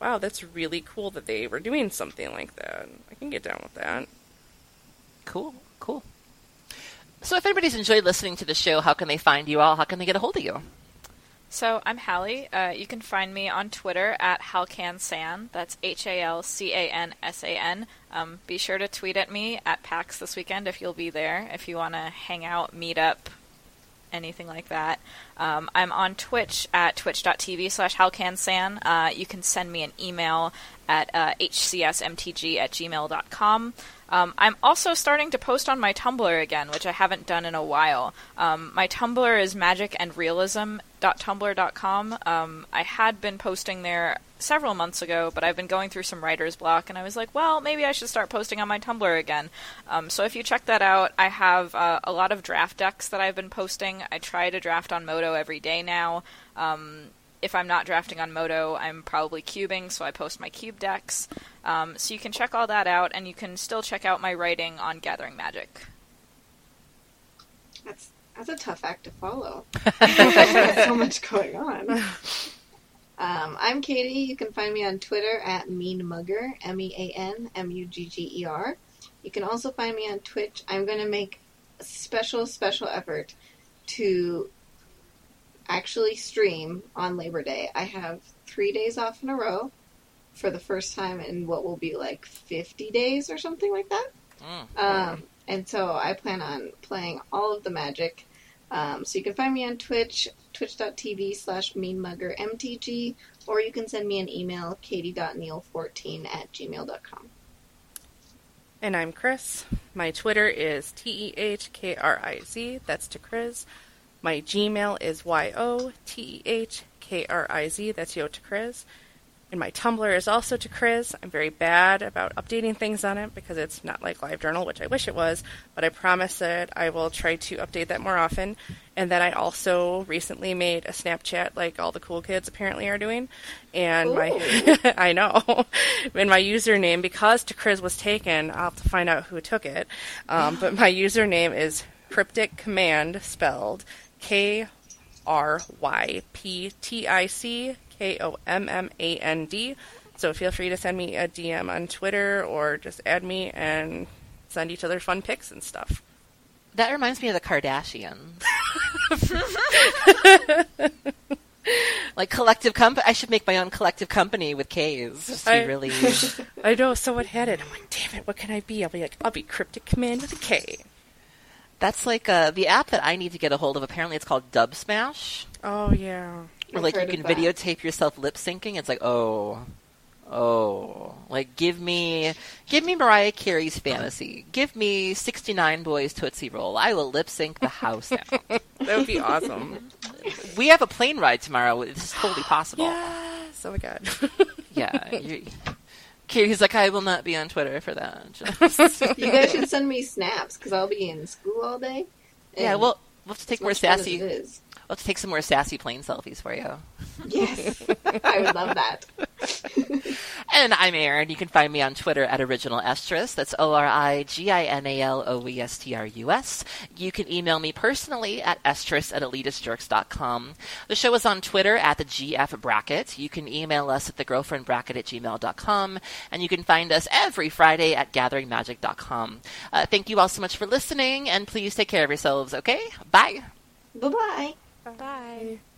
wow, that's really cool that they were doing something like that. I can get down with that. Cool, cool. So if anybody's enjoyed listening to the show, how can they find you all? How can they get a hold of you? So I'm Hallie. Uh, you can find me on Twitter at HalCanSan. That's H A L C A N S A N. Um, be sure to tweet at me at PAX this weekend if you'll be there, if you want to hang out, meet up, anything like that. Um, I'm on Twitch at twitch.tv slash HalCanSan. Uh, you can send me an email at uh, h c s m t g at gmail dot com. Um, I'm also starting to post on my Tumblr again, which I haven't done in a while. Um, my Tumblr is magic and realism dot tumblr dot com. Um, I had been posting there several months ago, but I've been going through some writer's block, and I was like, well, maybe I should start posting on my Tumblr again. Um, so if you check that out, I have uh, a lot of draft decks that I've been posting. I try to draft on Moto every day now. Um, if I'm not drafting on Moto, I'm probably cubing, so I post my cube decks. Um, so you can check all that out, and you can still check out my writing on Gathering Magic. That's that's a tough act to follow. There's so much going on. Um, I'm Katie. You can find me on Twitter at meanmugger, M E A N M U G G E R. You can also find me on Twitch. I'm going to make a special, special effort to actually stream on Labor Day. I have three days off in a row for the first time in what will be like fifty days or something like that. Mm. Um, and so I plan on playing all of the Magic. Um, so you can find me on Twitch, twitch.tv slash meanmuggermtg, or you can send me an email, katie dot neal fourteen at gmail dot com. And I'm Chris. My Twitter is T E H K R I Z. That's to Chris. My Gmail is Y O T E H K R I Z. That's Yo to Chris. And my Tumblr is also to Chris. I'm very bad about updating things on it because it's not like LiveJournal, which I wish it was, but I promise that I will try to update that more often. And then I also recently made a Snapchat like all the cool kids apparently are doing. And Ooh. my I know. And my username, because to Chris was taken, I'll have to find out who took it. Um, but my username is Cryptic Command, spelled K R Y P T I C K O M M A N D. So feel free to send me a D M on Twitter or just add me and send each other fun pics and stuff. That reminds me of the Kardashians. Like collective company. I should make my own collective company with K's. Just to I, be really. I know someone had it. I'm like, damn it, what can I be? I'll be like, I'll be Cryptic Command with a K. That's like uh, the app that I need to get a hold of. Apparently, it's called Dub Smash. Oh yeah. Or like you can videotape yourself lip syncing. It's like, oh, oh, like give me, give me Mariah Carey's Fantasy. Give me sixty-nine Boys Tootsie Roll. I will lip sync the house down. That would be awesome. We have a plane ride tomorrow. This is totally possible. Yes. Oh my god. Yeah. Katie's like, I will not be on Twitter for that. Just... You guys should send me snaps because I'll be in school all day. Yeah, well, we'll have to take more sassy. It is. We'll have to take some more sassy plane selfies for you. Yes, I would love that. And I'm Erin. You can find me on Twitter at Original Estrus. That's O R I G I N A L O E S T R U S. You can email me personally at estrus at elitist jerks dot com. The show is on Twitter at the G F Bracket. You can email us at the girlfriend bracket at gmail dot com. And you can find us every Friday at gathering magic dot com. Uh, thank you all so much for listening, and please take care of yourselves, okay? Bye. Bye-bye. Bye.